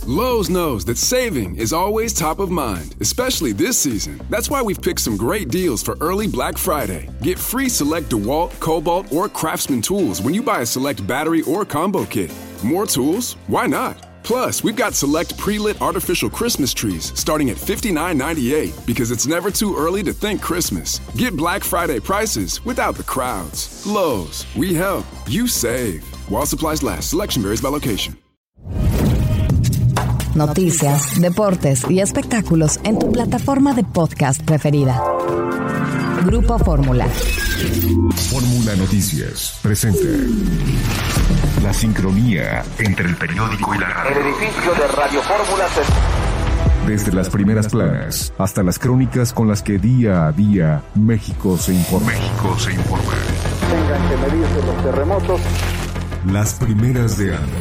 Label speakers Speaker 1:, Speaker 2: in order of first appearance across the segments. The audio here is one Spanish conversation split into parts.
Speaker 1: Lowe's knows that saving is always top of mind, especially this season. That's why we've picked some great deals for early Black Friday. Get free select DeWalt, Cobalt, or Craftsman tools when you buy a select battery or combo kit. More tools? Why not? Plus, we've got select pre-lit artificial Christmas trees starting at $59.98 because it's never too early to think Christmas. Get Black Friday prices without the crowds. Lowe's, we help, you save. While supplies last, selection varies by location.
Speaker 2: Noticias, deportes y espectáculos en tu plataforma de podcast preferida. Grupo Fórmula.
Speaker 3: Fórmula Noticias presenta la sincronía entre el periódico y la radio.
Speaker 4: El edificio de Radio Fórmula
Speaker 3: Desde las primeras planas hasta las crónicas con las que día a día México se informa.
Speaker 4: Tengan que medirse los terremotos.
Speaker 3: Las primeras de ANDA.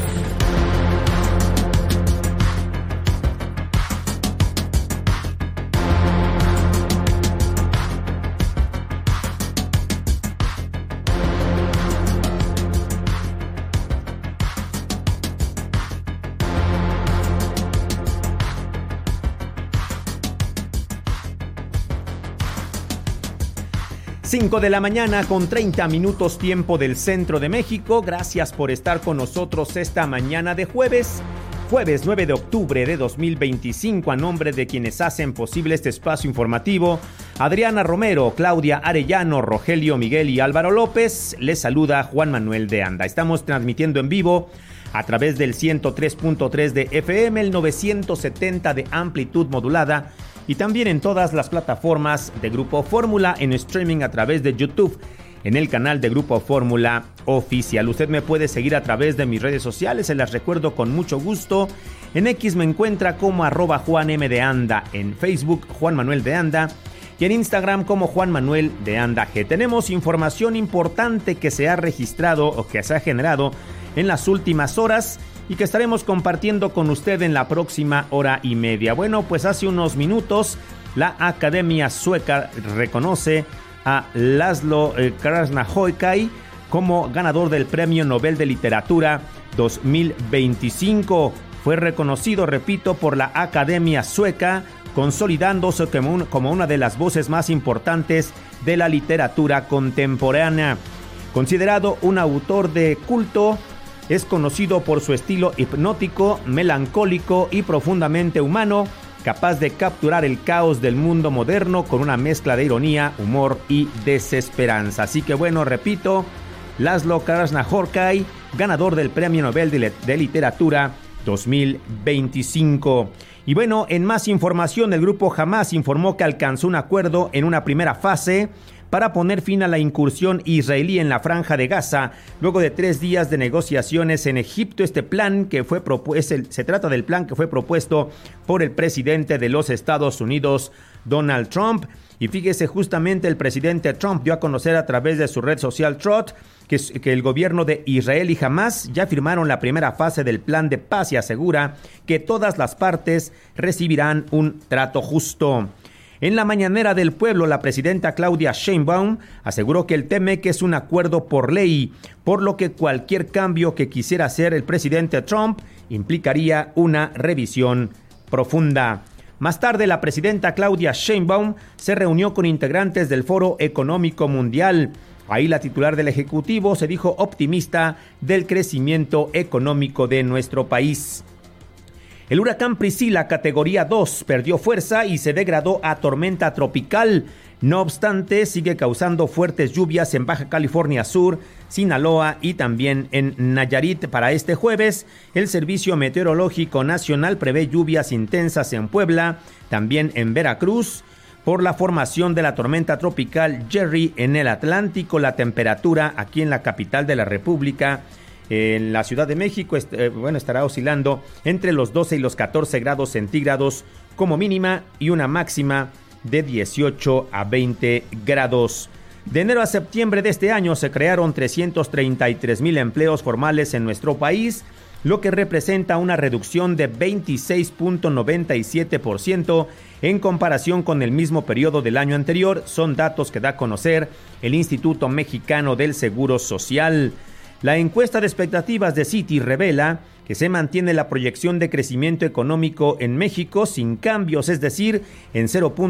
Speaker 5: Cinco de la mañana con 30 minutos tiempo del centro de México. Gracias por estar con nosotros esta mañana de jueves 9 de octubre de 2025. A nombre de quienes hacen posible este espacio informativo, Adriana Romero, Claudia Arellano, Rogelio Miguel y Álvaro López, les saluda Juan Manuel de Anda. Estamos transmitiendo en vivo a través del 103.3 de FM, el 970 de amplitud modulada y también en todas las plataformas de Grupo Fórmula en streaming a través de YouTube, en el canal de Grupo Fórmula Oficial. Usted me puede seguir a través de mis redes sociales, se las recuerdo con mucho gusto. En X me encuentra como @JuanM_de_Anda, en Facebook Juan Manuel de Anda y en Instagram como Juan Manuel de Anda G. Tenemos información importante que se ha registrado o que se ha generado en las últimas horas y que estaremos compartiendo con usted en la próxima hora y media. Bueno, pues hace unos minutos la Academia Sueca reconoce a Laszlo Krasznahorkai como ganador del Premio Nobel de Literatura 2025. Fue reconocido, repito, por la Academia Sueca, consolidándose como una de las voces más importantes de la literatura contemporánea. Considerado un autor de culto, es conocido por su estilo hipnótico, melancólico y profundamente humano, capaz de capturar el caos del mundo moderno con una mezcla de ironía, humor y desesperanza. Así que bueno, repito, Laszlo Krasznahorkai, ganador del Premio Nobel de Literatura 2025. Y bueno, en más información, el grupo Hamás informó que alcanzó un acuerdo en una primera fase para poner fin a la incursión israelí en la Franja de Gaza, luego de 3 días de negociaciones en Egipto. Este plan que se trata del plan que fue propuesto por el presidente de los Estados Unidos, Donald Trump. Y fíjese, justamente el presidente Trump dio a conocer a través de su red social Truth que el gobierno de Israel y Hamás ya firmaron la primera fase del plan de paz y asegura que todas las partes recibirán un trato justo. En la mañanera del pueblo, la presidenta Claudia Sheinbaum aseguró que el TMC es un acuerdo por ley, por lo que cualquier cambio que quisiera hacer el presidente Trump implicaría una revisión profunda. Más tarde, la presidenta Claudia Sheinbaum se reunió con integrantes del Foro Económico Mundial. Ahí la titular del Ejecutivo se dijo optimista del crecimiento económico de nuestro país. El huracán Priscilla, categoría 2, perdió fuerza y se degradó a tormenta tropical. No obstante, sigue causando fuertes lluvias en Baja California Sur, Sinaloa y también en Nayarit. Para este jueves, el Servicio Meteorológico Nacional prevé lluvias intensas en Puebla, también en Veracruz, por la formación de la tormenta tropical Jerry en el Atlántico. La temperatura aquí en la capital de la República, en la Ciudad de México, estará oscilando entre los 12 y los 14 grados centígrados como mínima y una máxima de 18 a 20 grados. De enero a septiembre de este año se crearon 333,000 empleos formales en nuestro país, lo que representa una reducción de 26.97% en comparación con el mismo periodo del año anterior. Son datos que da a conocer el Instituto Mexicano del Seguro Social. La encuesta de expectativas de Citi revela que se mantiene la proyección de crecimiento económico en México sin cambios, es decir, en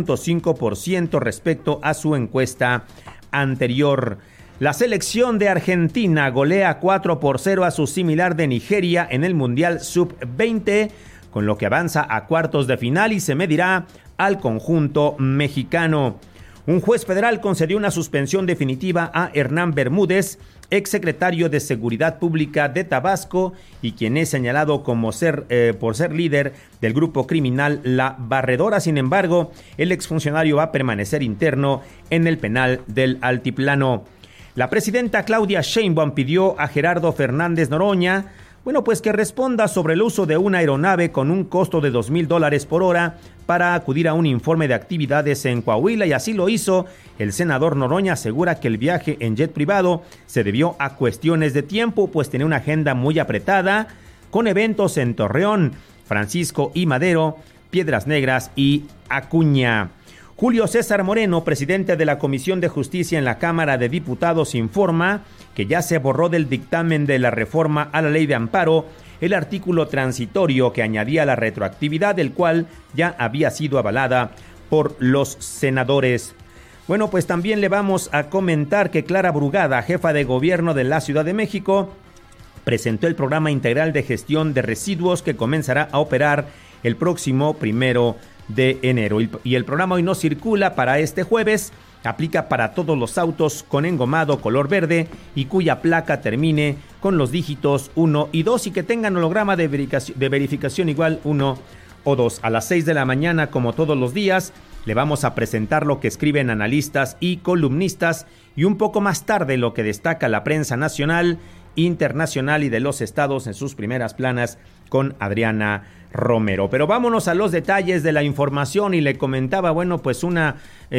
Speaker 5: 0.5% respecto a su encuesta anterior. La selección de Argentina golea 4-0 a su similar de Nigeria en el Mundial Sub-20, con lo que avanza a cuartos de final y se medirá al conjunto mexicano. Un juez federal concedió una suspensión definitiva a Hernán Bermúdez, exsecretario de Seguridad Pública de Tabasco y quien es señalado como por ser líder del grupo criminal La Barredora. Sin embargo, el exfuncionario va a permanecer interno en el penal del Altiplano. La presidenta Claudia Sheinbaum pidió a Gerardo Fernández Noroña, pues que responda sobre el uso de una aeronave con un costo de $2,000 por hora para acudir a un informe de actividades en Coahuila, y así lo hizo. El senador Noroña asegura que el viaje en jet privado se debió a cuestiones de tiempo, pues tenía una agenda muy apretada, con eventos en Torreón, Francisco y Madero, Piedras Negras y Acuña. Julio César Moreno, presidente de la Comisión de Justicia en la Cámara de Diputados, informa que ya se borró del dictamen de la reforma a la ley de amparo el artículo transitorio que añadía la retroactividad, del cual ya había sido avalada por los senadores. Pues también le vamos a comentar que Clara Brugada, jefa de gobierno de la Ciudad de México, presentó el programa integral de gestión de residuos que comenzará a operar el próximo 1 de enero. Y el programa Hoy No Circula para este jueves aplica para todos los autos con engomado color verde y cuya placa termine con los dígitos 1 y 2 y que tengan holograma de verificación igual 1 o 2. A las 6 de la mañana, como todos los días, le vamos a presentar lo que escriben analistas y columnistas, y un poco más tarde lo que destaca la prensa nacional, internacional y de los estados en sus primeras planas con Adriana Romero. Pero vámonos a los detalles de la información, y le comentaba, una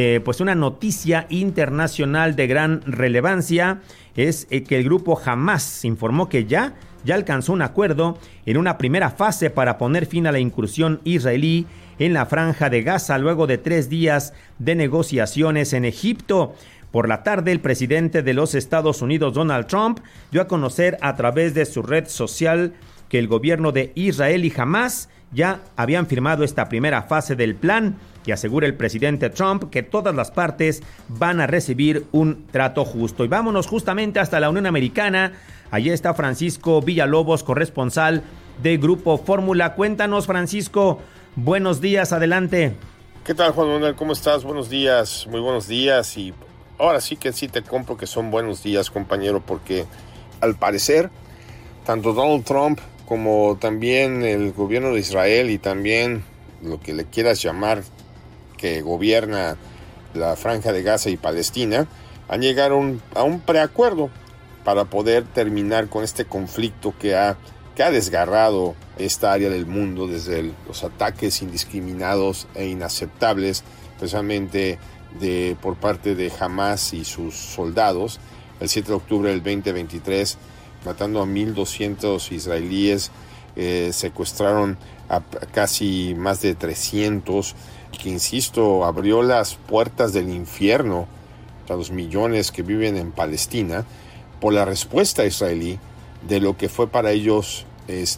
Speaker 5: noticia internacional de gran relevancia es que el grupo Hamás informó que ya alcanzó un acuerdo en una primera fase para poner fin a la incursión israelí en la Franja de Gaza luego de 3 días de negociaciones en Egipto. Por la tarde, el presidente de los Estados Unidos, Donald Trump, dio a conocer a través de su red social que el gobierno de Israel y Hamás ya habían firmado esta primera fase del plan, y asegura el presidente Trump que todas las partes van a recibir un trato justo. Y vámonos justamente hasta la Unión Americana. Allí está Francisco Villalobos, corresponsal de Grupo Fórmula. Cuéntanos, Francisco, buenos días, adelante.
Speaker 6: ¿Qué tal, Juan Manuel? ¿Cómo estás? Buenos días, muy buenos días. Y ahora sí que sí te compro que son buenos días, compañero, porque al parecer tanto Donald Trump como también el gobierno de Israel y también lo que le quieras llamar que gobierna la Franja de Gaza y Palestina, han llegado a un preacuerdo para poder terminar con este conflicto que ha desgarrado esta área del mundo desde los ataques indiscriminados e inaceptables, especialmente por parte de Hamás y sus soldados, el 7 de octubre del 2023, matando a 1,200 israelíes, secuestraron a casi más de 300, que, insisto, abrió las puertas del infierno a los millones que viven en Palestina por la respuesta israelí de lo que fue para ellos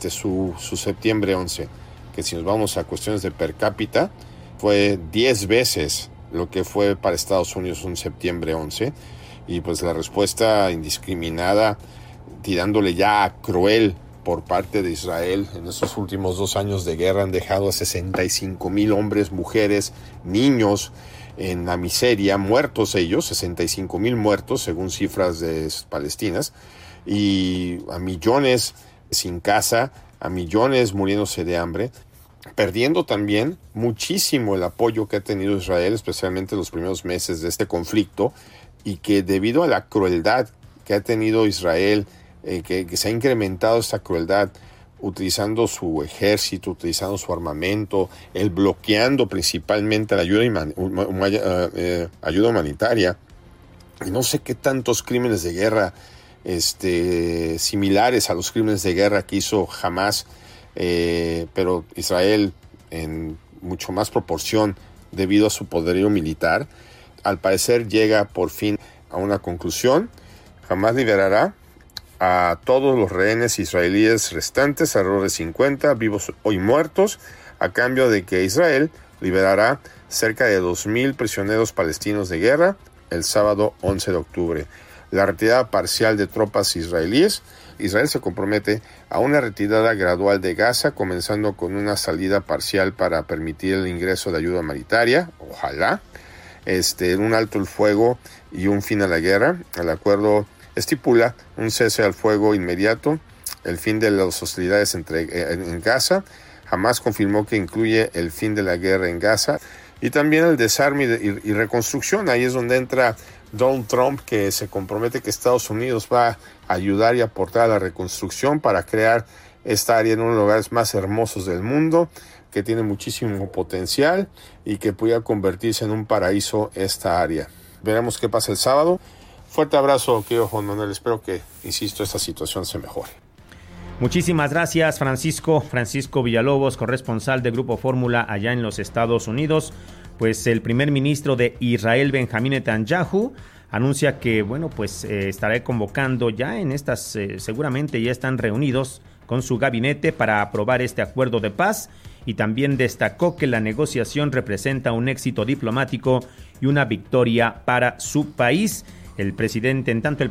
Speaker 6: su septiembre 11, que si nos vamos a cuestiones de per cápita, fue 10 veces lo que fue para Estados Unidos un septiembre 11, y pues la respuesta indiscriminada, tirándole ya a cruel por parte de Israel. En estos últimos 2 años de guerra han dejado a 65,000 hombres, mujeres, niños en la miseria, muertos ellos, 65,000 muertos según cifras palestinas, y a millones sin casa, a millones muriéndose de hambre, perdiendo también muchísimo el apoyo que ha tenido Israel, especialmente en los primeros meses de este conflicto, y que debido a la crueldad que ha tenido Israel, que se ha incrementado esta crueldad utilizando su ejército, utilizando su armamento, bloqueando principalmente la ayuda humanitaria, y no sé qué tantos crímenes de guerra similares a los crímenes de guerra que hizo Hamás, pero Israel en mucho más proporción debido a su poderío militar. Al parecer llega por fin a una conclusión. Hamás liberará a todos los rehenes israelíes restantes, alrededor de 50 vivos y muertos, a cambio de que Israel liberará cerca de 2,000 prisioneros palestinos de guerra el sábado 11 de octubre. La retirada parcial de tropas israelíes. Israel se compromete a una retirada gradual de Gaza, comenzando con una salida parcial para permitir el ingreso de ayuda humanitaria, ojalá, un alto el fuego y un fin a la guerra. El acuerdo estipula un cese al fuego inmediato, el fin de las hostilidades en Gaza. Hamás confirmó que incluye el fin de la guerra en Gaza y también el desarme y reconstrucción. Ahí es donde entra Donald Trump, que se compromete que Estados Unidos va a ayudar y aportar a la reconstrucción para crear esta área en uno de los lugares más hermosos del mundo, que tiene muchísimo potencial y que pueda convertirse en un paraíso esta área. Veremos qué pasa el sábado. Fuerte abrazo, querido Juan Manuel. Espero que, insisto, esta situación se mejore.
Speaker 5: Muchísimas gracias, Francisco Villalobos, corresponsal de Grupo Fórmula allá en los Estados Unidos. Pues el primer ministro de Israel, Benjamín Netanyahu, anuncia que, estará convocando ya en estas, seguramente ya están reunidos con su gabinete para aprobar este acuerdo de paz, y también destacó que la negociación representa un éxito diplomático y una victoria para su país. El presidente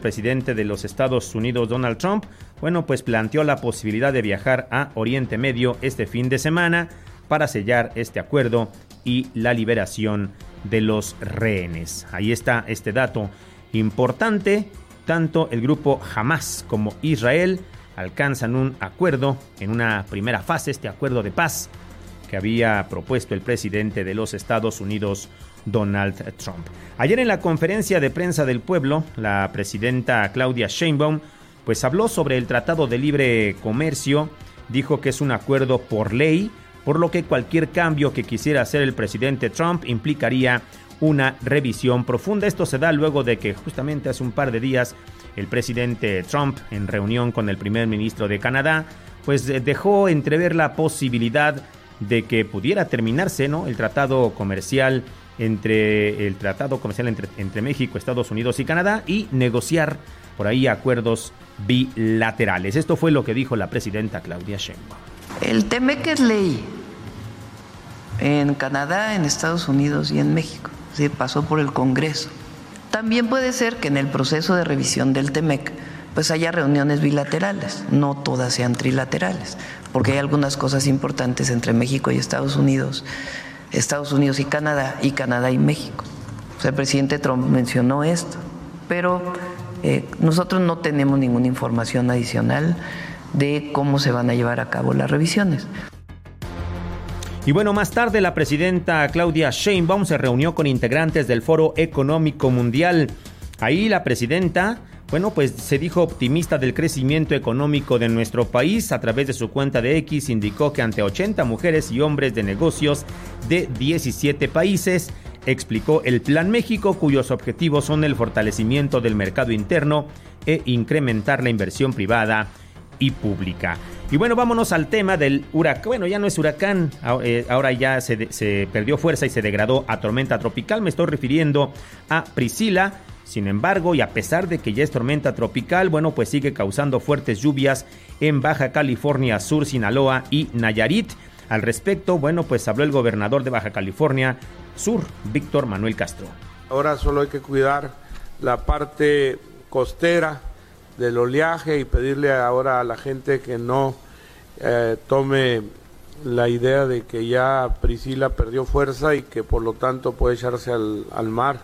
Speaker 5: de los Estados Unidos, Donald Trump, planteó la posibilidad de viajar a Oriente Medio este fin de semana para sellar este acuerdo y la liberación de los rehenes. Ahí está este dato importante. Tanto el grupo Hamás como Israel alcanzan un acuerdo en una primera fase, este acuerdo de paz que había propuesto el presidente de los Estados Unidos, Donald Trump. Ayer en la conferencia de prensa del pueblo, la presidenta Claudia Sheinbaum habló sobre el Tratado de Libre Comercio. Dijo que es un acuerdo por ley, por lo que cualquier cambio que quisiera hacer el presidente Trump implicaría una revisión profunda. Esto se da luego de que justamente hace un par de días el presidente Trump, en reunión con el primer ministro de Canadá, dejó entrever la posibilidad de que pudiera terminarse, ¿no?, el tratado comercial entre México, Estados Unidos y Canadá, y negociar por ahí acuerdos bilaterales. Esto fue lo que dijo la presidenta Claudia Sheinbaum.
Speaker 7: El TEMEC es ley en Canadá, en Estados Unidos y en México. Sí, pasó por el Congreso. También puede ser que en el proceso de revisión del TEMEC haya reuniones bilaterales, no todas sean trilaterales, porque hay algunas cosas importantes entre México y Estados Unidos y Canadá y México. El presidente Trump mencionó esto, pero nosotros no tenemos ninguna información adicional de cómo se van a llevar a cabo las revisiones.
Speaker 5: Y más tarde la presidenta Claudia Sheinbaum se reunió con integrantes del Foro Económico Mundial. Ahí la presidenta, se dijo optimista del crecimiento económico de nuestro país. A través de su cuenta de X indicó que ante 80 mujeres y hombres de negocios de 17 países, explicó el Plan México, cuyos objetivos son el fortalecimiento del mercado interno e incrementar la inversión privada y pública. Y vámonos al tema del huracán. Ya no es huracán, ahora ya se perdió fuerza y se degradó a tormenta tropical. Me estoy refiriendo a Priscila. Sin embargo, y a pesar de que ya es tormenta tropical, sigue causando fuertes lluvias en Baja California Sur, Sinaloa y Nayarit. Al respecto, habló el gobernador de Baja California Sur, Víctor Manuel Castro.
Speaker 8: Ahora solo hay que cuidar la parte costera del oleaje y pedirle ahora a la gente que no tome la idea de que ya Priscila perdió fuerza y que por lo tanto puede echarse al mar.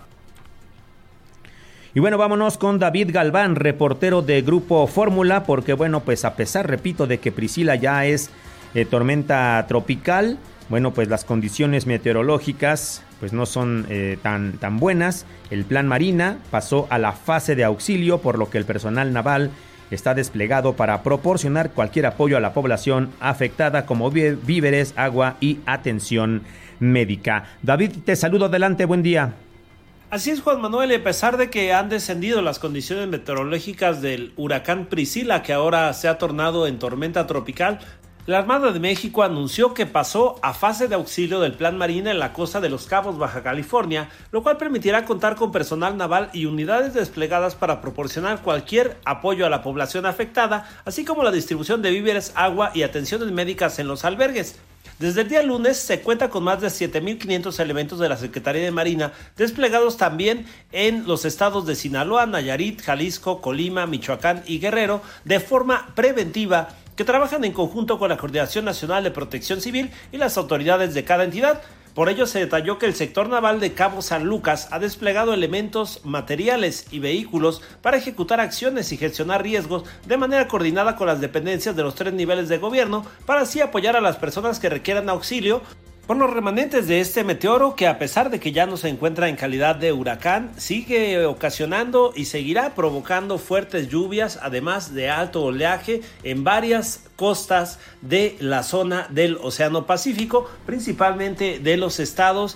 Speaker 5: Y vámonos con David Galván, reportero de Grupo Fórmula, porque a pesar, repito, de que Priscila ya es tormenta tropical, las condiciones meteorológicas no son tan buenas. El Plan Marina pasó a la fase de auxilio, por lo que el personal naval está desplegado para proporcionar cualquier apoyo a la población afectada, como víveres, agua y atención médica. David, te saludo, adelante, buen día.
Speaker 9: Así es, Juan Manuel, a pesar de que han descendido las condiciones meteorológicas del huracán Priscila, que ahora se ha tornado en tormenta tropical, La Armada de México anunció que pasó a fase de auxilio del Plan Marina en la costa de Los Cabos, Baja California, lo cual permitirá contar con personal naval y unidades desplegadas para proporcionar cualquier apoyo a la población afectada, así como la distribución de víveres, agua y atenciones médicas en los albergues. Desde el día lunes se cuenta con más de 7,500 elementos de la Secretaría de Marina desplegados también en los estados de Sinaloa, Nayarit, Jalisco, Colima, Michoacán y Guerrero de forma preventiva, que trabajan en conjunto con la Coordinación Nacional de Protección Civil y las autoridades de cada entidad. Por ello se detalló que el sector naval de Cabo San Lucas ha desplegado elementos, materiales y vehículos para ejecutar acciones y gestionar riesgos de manera coordinada con las dependencias de los 3 niveles de gobierno para así apoyar a las personas que requieran auxilio por los remanentes de este meteoro que, a pesar de que ya no se encuentra en calidad de huracán, sigue ocasionando y seguirá provocando fuertes lluvias, además de alto oleaje en varias costas de la zona del Océano Pacífico, principalmente de los estados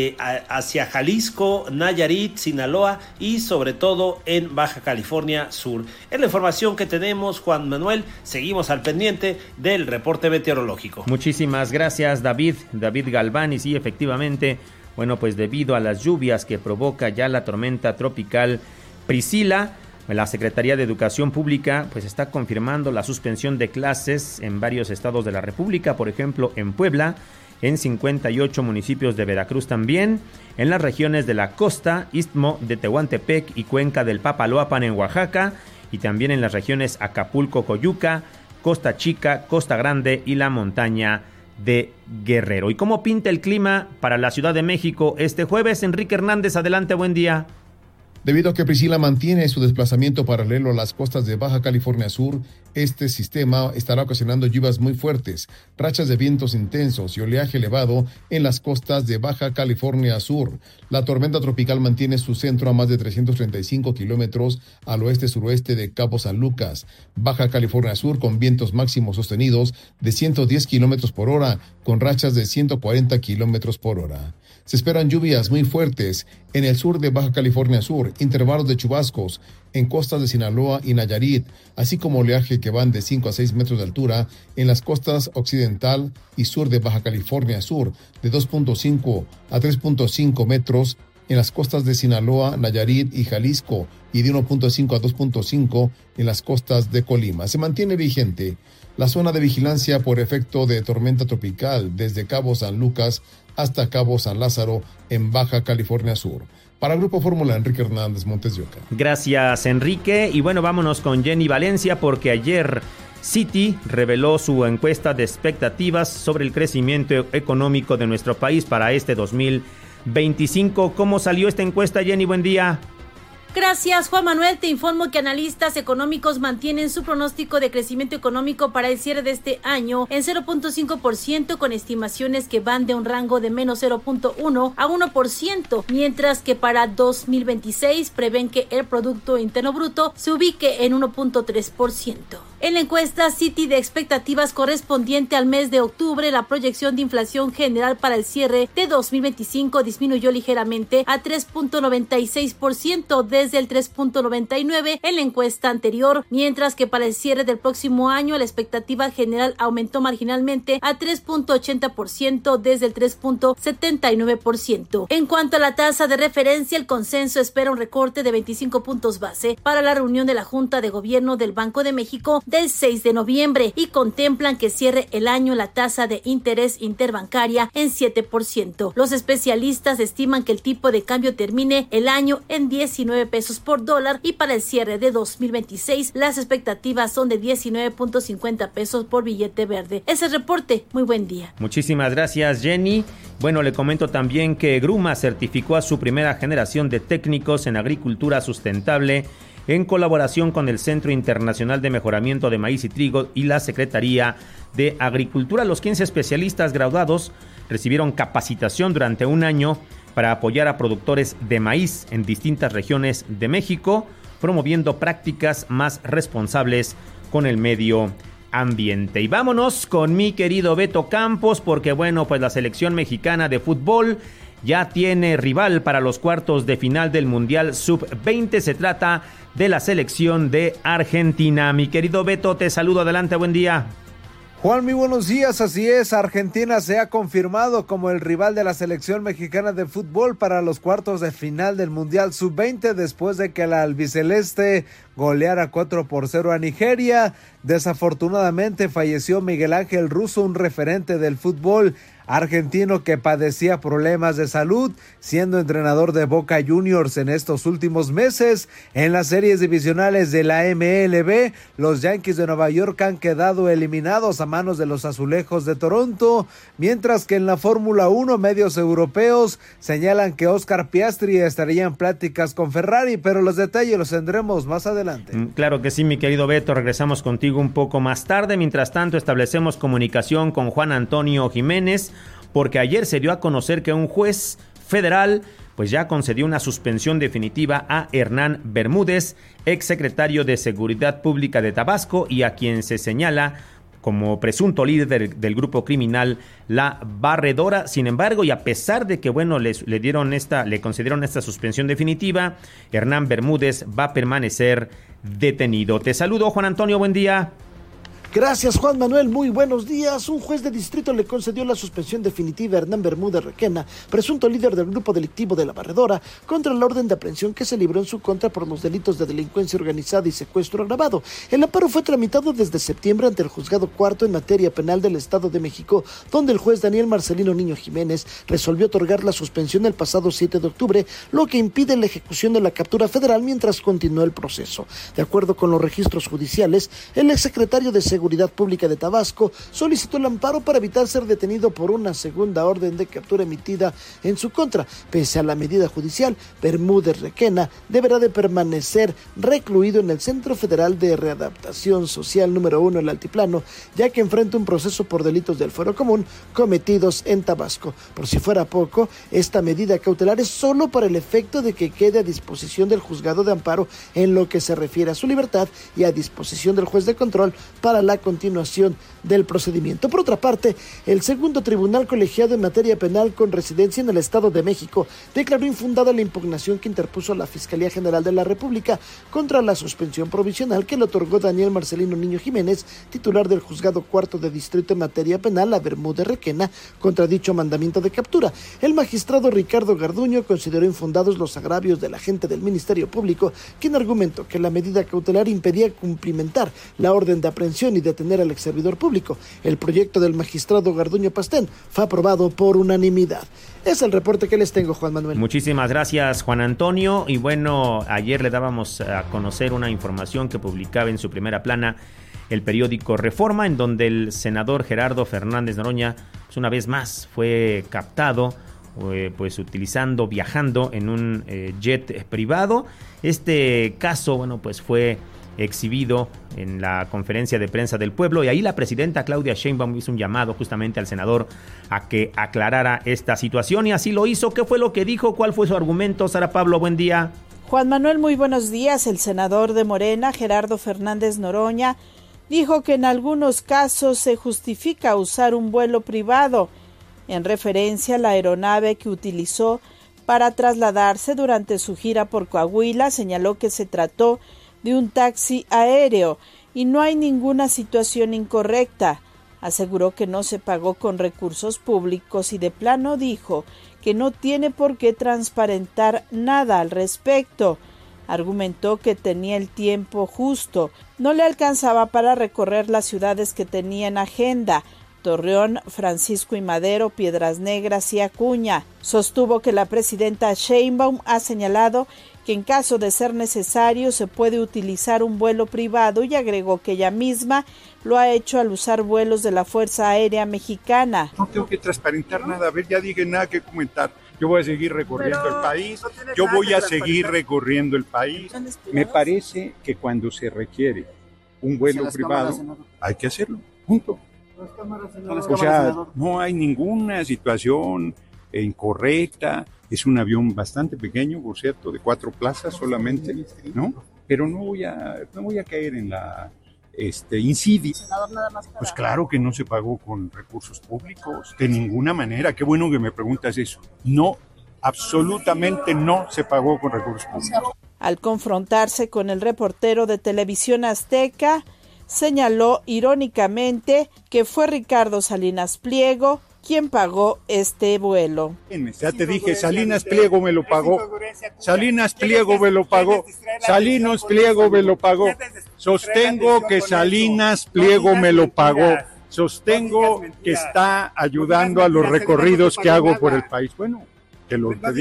Speaker 9: hacia Jalisco, Nayarit, Sinaloa y sobre todo en Baja California Sur. Es la información que tenemos, Juan Manuel. Seguimos al pendiente del reporte meteorológico.
Speaker 5: Muchísimas gracias, David Galván. Y sí, efectivamente, bueno, pues debido a las lluvias que provoca ya la tormenta tropical Priscila, la Secretaría de Educación Pública pues está confirmando la suspensión de clases en varios estados de la República, por ejemplo en Puebla, en 58 municipios de Veracruz también, en las regiones de la costa, Istmo de Tehuantepec y Cuenca del Papaloapan en Oaxaca, y también en las regiones Acapulco, Coyuca, Costa Chica, Costa Grande y la montaña de Guerrero. ¿Y cómo pinta el clima para la Ciudad de México este jueves? Enrique Hernández, adelante, buen día.
Speaker 10: Debido a que Priscila mantiene su desplazamiento paralelo a las costas de Baja California Sur, este sistema estará ocasionando lluvias muy fuertes, rachas de vientos intensos y oleaje elevado en las costas de Baja California Sur. La tormenta tropical mantiene su centro a más de 335 kilómetros al oeste-suroeste de Cabo San Lucas, Baja California Sur, con vientos máximos sostenidos de 110 kilómetros por hora, con rachas de 140 kilómetros por hora. Se esperan lluvias muy fuertes en el sur de Baja California Sur, intervalos de chubascos en costas de Sinaloa y Nayarit, así como oleaje que van de 5 a 6 metros de altura en las costas occidental y sur de Baja California Sur, de 2.5 a 3.5 metros en las costas de Sinaloa, Nayarit y Jalisco, y de 1.5 a 2.5 en las costas de Colima. Se mantiene vigente la zona de vigilancia por efecto de tormenta tropical desde Cabo San Lucas hasta Cabo San Lázaro en Baja California Sur. Para Grupo Fórmula, Enrique Hernández, Montes de Oca.
Speaker 5: Gracias, Enrique. Y bueno, vámonos con Jenny Valencia, porque ayer Citi reveló su encuesta de expectativas sobre el crecimiento económico de nuestro país para este 2025. ¿Cómo salió esta encuesta, Jenny? Buen día.
Speaker 11: Gracias, Juan Manuel. Te informo que analistas económicos mantienen su pronóstico de crecimiento económico para el cierre de este año en 0.5%, con estimaciones que van de un rango de menos 0.1 a 1%, mientras que para 2026 prevén que el Producto Interno Bruto se ubique en 1.3%. En la encuesta Citi de expectativas correspondiente al mes de octubre, la proyección de inflación general para el cierre de 2025 disminuyó ligeramente a 3.96% desde el 3.99% en la encuesta anterior, mientras que para el cierre del próximo año la expectativa general aumentó marginalmente a 3.80% desde el 3.79%. En cuanto a la tasa de referencia, el consenso espera un recorte de 25 puntos base para la reunión de la Junta de Gobierno del Banco de México del 6 de noviembre y contemplan que cierre el año la tasa de interés interbancaria en 7%. Los especialistas estiman que el tipo de cambio termine el año en 19 pesos por dólar y para el cierre de 2026 las expectativas son de 19.50 pesos por billete verde. Ese reporte, muy buen día.
Speaker 5: Muchísimas gracias, Jenny. Bueno, le comento también que Gruma certificó a su primera generación de técnicos en agricultura sustentable en colaboración con el Centro Internacional de Mejoramiento de Maíz y Trigo y la Secretaría de Agricultura. Los 15 especialistas graduados recibieron capacitación durante un año para apoyar a productores de maíz en distintas regiones de México, promoviendo prácticas más responsables con el medio ambiente. Y vámonos con mi querido Beto Campos, porque bueno, pues la selección mexicana de fútbol ya tiene rival para los cuartos de final del Mundial Sub-20. Se trata de la selección de Argentina. Mi querido Beto, te saludo. Adelante, buen día.
Speaker 12: Juan, muy buenos días. Así es, Argentina se ha confirmado como el rival de la selección mexicana de fútbol para los cuartos de final del Mundial Sub-20 después de que la albiceleste goleara 4-0 a Nigeria. Desafortunadamente falleció Miguel Ángel Russo, un referente del fútbol argentino que padecía problemas de salud, siendo entrenador de Boca Juniors en estos últimos meses. En las series divisionales de la MLB, los Yankees de Nueva York han quedado eliminados a manos de los Azulejos de Toronto, mientras que en la Fórmula 1 medios europeos señalan que Oscar Piastri estaría en pláticas con Ferrari, pero los detalles los tendremos más adelante.
Speaker 5: Claro que sí, mi querido Beto, regresamos contigo un poco más tarde. Mientras tanto, establecemos comunicación con Juan Antonio Jiménez, porque ayer se dio a conocer que un juez federal pues ya concedió una suspensión definitiva a Hernán Bermúdez, exsecretario de Seguridad Pública de Tabasco y a quien se señala como presunto líder del grupo criminal La Barredora. Sin embargo, y a pesar de que le concedieron esta suspensión definitiva, Hernán Bermúdez va a permanecer detenido. Te saludo, Juan Antonio, buen día.
Speaker 13: Gracias, Juan Manuel, muy buenos días. Un juez de distrito le concedió la suspensión definitiva a Hernán Bermúdez Requena, presunto líder del grupo delictivo de La Barredora, contra la orden de aprehensión que se libró en su contra por los delitos de delincuencia organizada y secuestro agravado. El amparo fue tramitado desde septiembre ante el Juzgado Cuarto en materia penal del Estado de México, donde el juez Daniel Marcelino Niño Jiménez resolvió otorgar la suspensión el pasado 7 de octubre, lo que impide la ejecución de la captura federal mientras continúa el proceso. De acuerdo con los registros judiciales, el exsecretario de Seguridad Pública de Tabasco solicitó el amparo para evitar ser detenido por una segunda orden de captura emitida en su contra. Pese a la medida judicial, Bermúdez Requena deberá de permanecer recluido en el Centro Federal de Readaptación Social número 1 El Altiplano, ya que enfrenta un proceso por delitos del fuero común cometidos en Tabasco. Por si fuera poco, esta medida cautelar es solo para el efecto de que quede a disposición del juzgado de amparo en lo que se refiere a su libertad y a disposición del juez de control para la continuación del procedimiento. Por otra parte, el segundo tribunal colegiado en materia penal con residencia en el Estado de México declaró infundada la impugnación que interpuso la Fiscalía General de la República contra la suspensión provisional que le otorgó Daniel Marcelino Niño Jiménez, titular del Juzgado Cuarto de Distrito en materia penal, a Bermúdez Requena, contra dicho mandamiento de captura. El magistrado Ricardo Garduño consideró infundados los agravios del agente del Ministerio Público, quien argumentó que la medida cautelar impedía cumplimentar la orden de aprehensión y detener al exservidor público. El proyecto del magistrado Garduño Pastén fue aprobado por unanimidad. Es el reporte que les tengo, Juan Manuel.
Speaker 5: Muchísimas gracias, Juan Antonio. Y bueno, ayer le dábamos a conocer una información que publicaba en su primera plana el periódico Reforma, en donde el senador Gerardo Fernández Noroña, pues una vez más, fue captado pues viajando en un jet privado. Este caso, bueno, pues fue exhibido en la conferencia de prensa del pueblo, y ahí la presidenta Claudia Sheinbaum hizo un llamado justamente al senador a que aclarara esta situación, y así lo hizo. ¿Qué fue lo que dijo? ¿Cuál fue su argumento? Sara Pablo, buen día.
Speaker 14: Juan Manuel, muy buenos días. El senador de Morena, Gerardo Fernández Noroña, dijo que en algunos casos se justifica usar un vuelo privado, en referencia a la aeronave que utilizó para trasladarse durante su gira por Coahuila. Señaló que se trató de un taxi aéreo y no hay ninguna situación incorrecta. Aseguró que no se pagó con recursos públicos y de plano dijo que no tiene por qué transparentar nada al respecto. Argumentó que tenía el tiempo justo, no le alcanzaba para recorrer las ciudades que tenía en agenda: Torreón, Francisco y Madero, Piedras Negras y Acuña. Sostuvo que la presidenta Sheinbaum ha señalado que en caso de ser necesario se puede utilizar un vuelo privado, y agregó que ella misma lo ha hecho al usar vuelos de la Fuerza Aérea Mexicana.
Speaker 15: No tengo que transparentar nada, a ver, ya dije, nada que comentar. Yo voy a seguir recorriendo el país, recorriendo el país. Me parece que cuando se requiere un vuelo privado, hay que hacerlo, punto. O sea, no hay ninguna situación incorrecta. Es un avión bastante pequeño, por cierto, de 4 plazas solamente, ¿no? Pero no voy a caer en la insidia. Pues claro que no se pagó con recursos públicos, de ninguna manera. Qué bueno que me preguntas eso. No, absolutamente no se pagó con recursos públicos.
Speaker 14: Al confrontarse con el reportero de Televisión Azteca, señaló irónicamente que fue Ricardo Salinas Pliego quien pagó este vuelo.
Speaker 15: Ya te dije, Salinas Pliego me lo pagó. Salinas Pliego me lo pagó. Salinas Pliego me lo pagó. Sostengo que Salinas Pliego me lo pagó. Sostengo que está ayudando a los recorridos que hago por el país. Bueno, que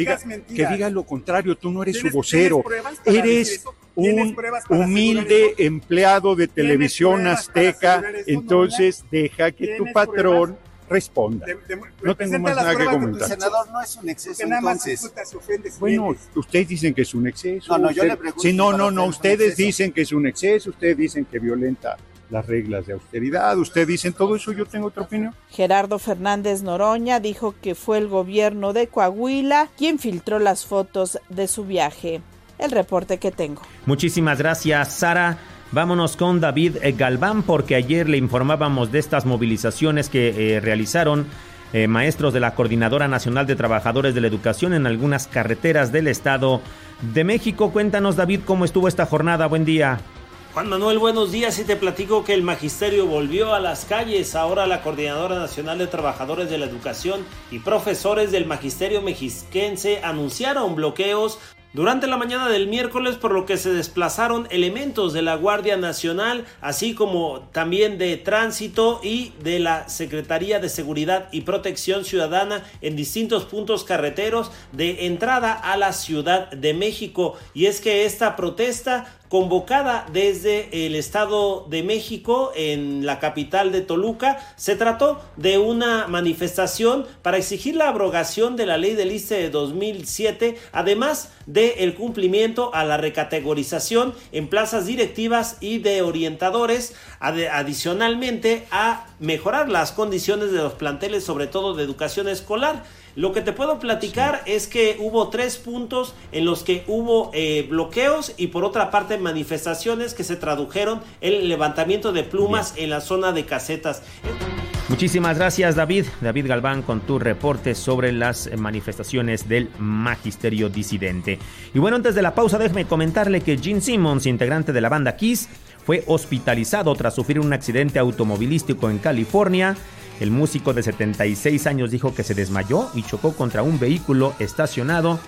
Speaker 15: diga lo contrario, tú no eres su vocero. Eres un humilde empleado de Televisión Azteca, entonces deja que tu patrón responda. No tengo más nada que comentar.
Speaker 16: Senador, no es un exceso, entonces.
Speaker 15: Bueno, ustedes dicen que es un exceso.
Speaker 16: No, yo le pregunto.
Speaker 15: Sí, no, ustedes dicen que es un exceso, ustedes dicen que violenta las reglas de austeridad, ustedes dicen todo eso, yo tengo otra opinión.
Speaker 14: Gerardo Fernández Noroña dijo que fue el gobierno de Coahuila quien filtró las fotos de su viaje. El reporte que tengo.
Speaker 5: Muchísimas gracias, Sara. Vámonos con David Galván, porque ayer le informábamos de estas movilizaciones que realizaron maestros de la Coordinadora Nacional de Trabajadores de la Educación en algunas carreteras del Estado de México. Cuéntanos, David, cómo estuvo esta jornada. Buen día.
Speaker 9: Juan Manuel, buenos días, y te platico que el magisterio volvió a las calles. Ahora la Coordinadora Nacional de Trabajadores de la Educación y profesores del magisterio mexiquense anunciaron bloqueos durante la mañana del miércoles, por lo que se desplazaron elementos de la Guardia Nacional, así como también de Tránsito y de la Secretaría de Seguridad y Protección Ciudadana en distintos puntos carreteros de entrada a la Ciudad de México. Y es que esta protesta, convocada desde el Estado de México en la capital de Toluca, se trató de una manifestación para exigir la abrogación de la ley del ISSSTE de 2007, además del cumplimiento a la recategorización en plazas directivas y de orientadores, adicionalmente a mejorar las condiciones de los planteles, sobre todo de educación escolar. Lo que te puedo platicar es que hubo 3 puntos en los que hubo bloqueos y por otra parte manifestaciones que se tradujeron en el levantamiento de plumas en la zona de casetas.
Speaker 5: Muchísimas gracias, David. David Galván con tu reporte sobre las manifestaciones del magisterio disidente. Y bueno, antes de la pausa, déjeme comentarle que Gene Simmons, integrante de la banda Kiss, fue hospitalizado tras sufrir un accidente automovilístico en California. El músico de 76 años dijo que se desmayó y chocó contra un vehículo estacionado.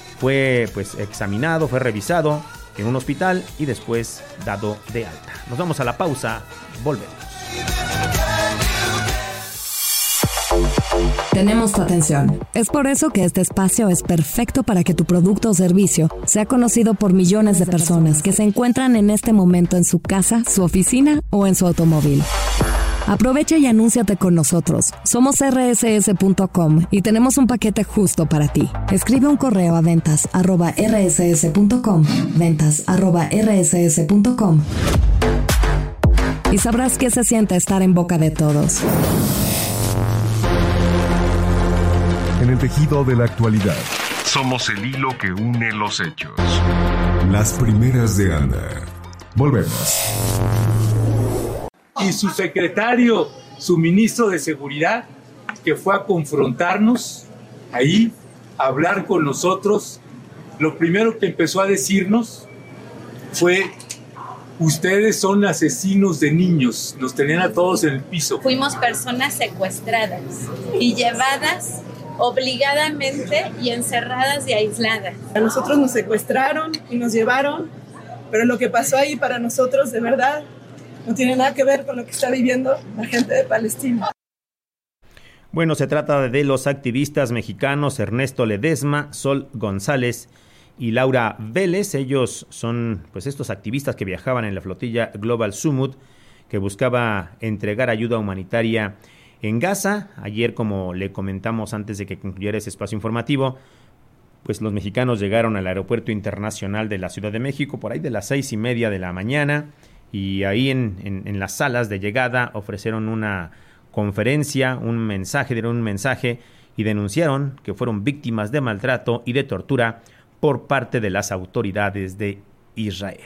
Speaker 5: Fue examinado, fue revisado en un hospital y después dado de alta. Nos vamos a la pausa, volvemos.
Speaker 2: Tenemos tu atención. Es por eso que este espacio es perfecto para que tu producto o servicio sea conocido por millones de personas que se encuentran en este momento en su casa, su oficina o en su automóvil. Aprovecha y anúnciate con nosotros. Somos rss.com y tenemos un paquete justo para ti. Escribe un correo a ventas@rss.com, ventas@rss.com, y sabrás qué se siente estar en boca de todos.
Speaker 3: En el tejido de la actualidad, somos el hilo que une los hechos. Las primeras de Ana. Volvemos.
Speaker 17: Y su secretario, su ministro de Seguridad, que fue a confrontarnos ahí, a hablar con nosotros, lo primero que empezó a decirnos fue: ustedes son asesinos de niños. Nos tenían a todos en el piso.
Speaker 18: Fuimos personas secuestradas y llevadas obligadamente y encerradas y aisladas.
Speaker 19: A nosotros nos secuestraron y nos llevaron, pero lo que pasó ahí para nosotros, de verdad, no tiene nada que ver con lo que está viviendo la gente de Palestina.
Speaker 5: Bueno, se trata de los activistas mexicanos Ernesto Ledesma, Sol González y Laura Vélez. Ellos son estos activistas que viajaban en la flotilla Global Summit, que buscaba entregar ayuda humanitaria en Gaza. Ayer, como le comentamos antes de que concluyera ese espacio informativo, los mexicanos llegaron al aeropuerto internacional de la Ciudad de México por ahí de las 6:30 de la mañana. Y ahí en las salas de llegada ofrecieron una conferencia, dieron un mensaje y denunciaron que fueron víctimas de maltrato y de tortura por parte de las autoridades de Israel.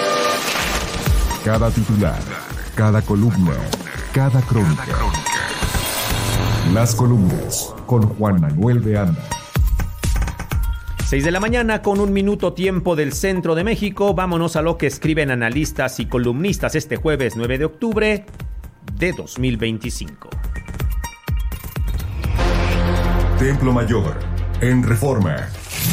Speaker 3: Cada titular, cada columna, cada crónica. Las columnas con Juan Manuel de Anda.
Speaker 5: 6 de la mañana con 1 minuto tiempo del centro de México. Vámonos a lo que escriben analistas y columnistas este jueves 9 de octubre de 2025.
Speaker 3: Templo Mayor, en Reforma.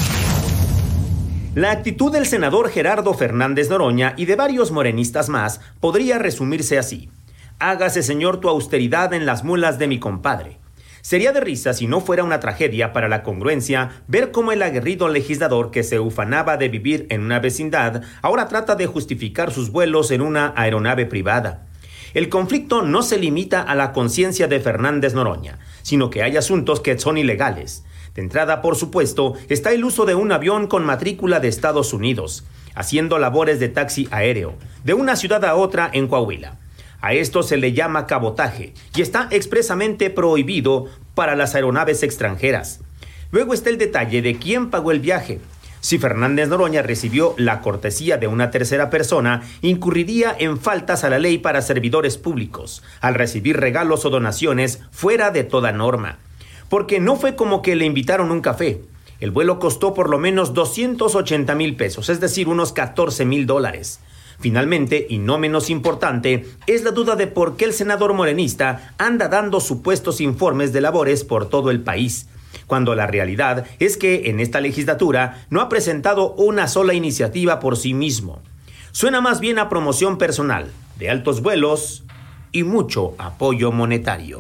Speaker 5: La actitud del senador Gerardo Fernández Noroña y de varios morenistas más podría resumirse así: hágase, señor, tu austeridad en las mulas de mi compadre. Sería de risa si no fuera una tragedia para la congruencia ver cómo el aguerrido legislador que se ufanaba de vivir en una vecindad ahora trata de justificar sus vuelos en una aeronave privada. El conflicto no se limita a la conciencia de Fernández Noroña, sino que hay asuntos que son ilegales. De entrada, por supuesto, está el uso de un avión con matrícula de Estados Unidos, haciendo labores de taxi aéreo, de una ciudad a otra en Coahuila. A esto se le llama cabotaje y está expresamente prohibido para las aeronaves extranjeras. Luego está el detalle de quién pagó el viaje. Si Fernández Noroña recibió la cortesía de una tercera persona, incurriría en faltas a la ley para servidores públicos, al recibir regalos o donaciones fuera de toda norma. Porque no fue como que le invitaron un café. El vuelo costó por lo menos 280,000 pesos, es decir, unos $14,000. Finalmente, y no menos importante, es la duda de por qué el senador morenista anda dando supuestos informes de labores por todo el país, cuando la realidad es que en esta legislatura no ha presentado una sola iniciativa por sí mismo. Suena más bien a promoción personal, de altos vuelos y mucho apoyo monetario.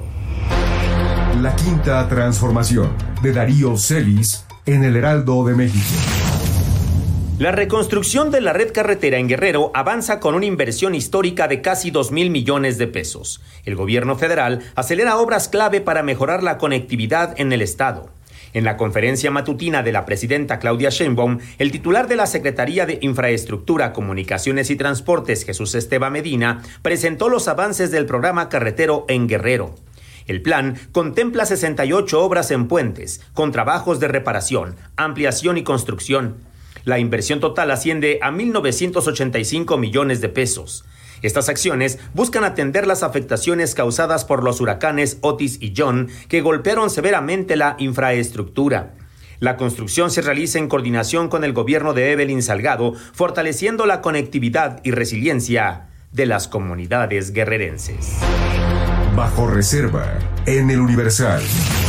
Speaker 3: La quinta transformación, de Darío Celis, en el Heraldo de México.
Speaker 5: La reconstrucción de la red carretera en Guerrero avanza con una inversión histórica de casi 2,000 millones de pesos. El gobierno federal acelera obras clave para mejorar la conectividad en el estado. En la conferencia matutina de la presidenta Claudia Sheinbaum, el titular de la Secretaría de Infraestructura, Comunicaciones y Transportes, Jesús Esteban Medina, presentó los avances del programa carretero en Guerrero. El plan contempla 68 obras en puentes, con trabajos de reparación, ampliación y construcción. La inversión total asciende a 1,985 millones de pesos. Estas acciones buscan atender las afectaciones causadas por los huracanes Otis y John, que golpearon severamente la infraestructura. La construcción se realiza en coordinación con el gobierno de Evelyn Salgado, fortaleciendo la conectividad y resiliencia de las comunidades guerrerenses.
Speaker 3: Bajo reserva, en el Universal.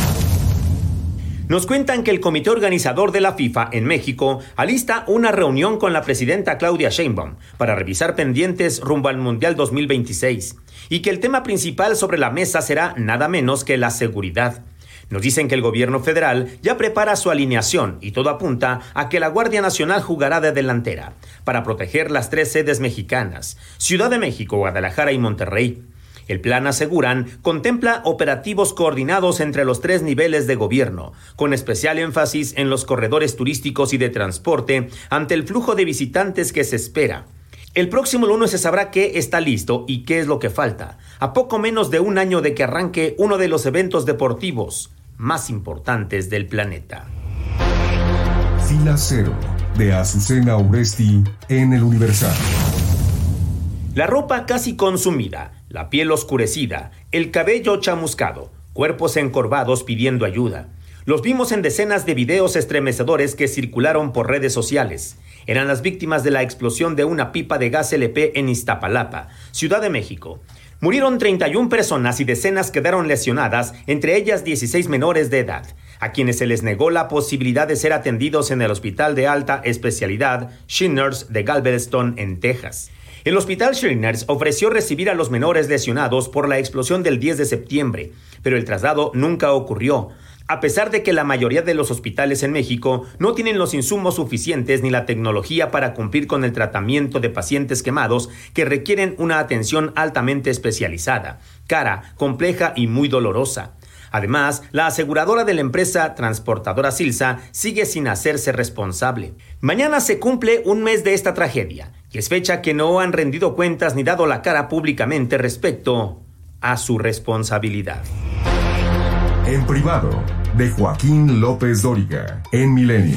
Speaker 5: Nos cuentan que el comité organizador de la FIFA en México alista una reunión con la presidenta Claudia Sheinbaum para revisar pendientes rumbo al Mundial 2026 y que el tema principal sobre la mesa será nada menos que la seguridad. Nos dicen que el gobierno federal ya prepara su alineación y todo apunta a que la Guardia Nacional jugará de delantera para proteger las 3 sedes mexicanas, Ciudad de México, Guadalajara y Monterrey. El plan, aseguran, contempla operativos coordinados entre los 3 niveles de gobierno, con especial énfasis en los corredores turísticos y de transporte ante el flujo de visitantes que se espera. El próximo lunes se sabrá qué está listo y qué es lo que falta, a poco menos de un año de que arranque uno de los eventos deportivos más importantes del planeta.
Speaker 3: Fila Cero, de Azucena Uresti, en el Universal.
Speaker 5: La ropa casi consumida, la piel oscurecida, el cabello chamuscado, cuerpos encorvados pidiendo ayuda. Los vimos en decenas de videos estremecedores que circularon por redes sociales. Eran las víctimas de la explosión de una pipa de gas LP en Iztapalapa, Ciudad de México. Murieron 31 personas y decenas quedaron lesionadas, entre ellas 16 menores de edad, a quienes se les negó la posibilidad de ser atendidos en el Hospital de Alta Especialidad Shriners de Galveston, en Texas. El Hospital Shriners ofreció recibir a los menores lesionados por la explosión del 10 de septiembre, pero el traslado nunca ocurrió, a pesar de que la mayoría de los hospitales en México no tienen los insumos suficientes ni la tecnología para cumplir con el tratamiento de pacientes quemados que requieren una atención altamente especializada, cara, compleja y muy dolorosa. Además, la aseguradora de la empresa transportadora Silsa sigue sin hacerse responsable. Mañana se cumple un mes de esta tragedia, y es fecha que no han rendido cuentas ni dado la cara públicamente respecto a su responsabilidad.
Speaker 3: En privado, de Joaquín López Dóriga, en Milenio.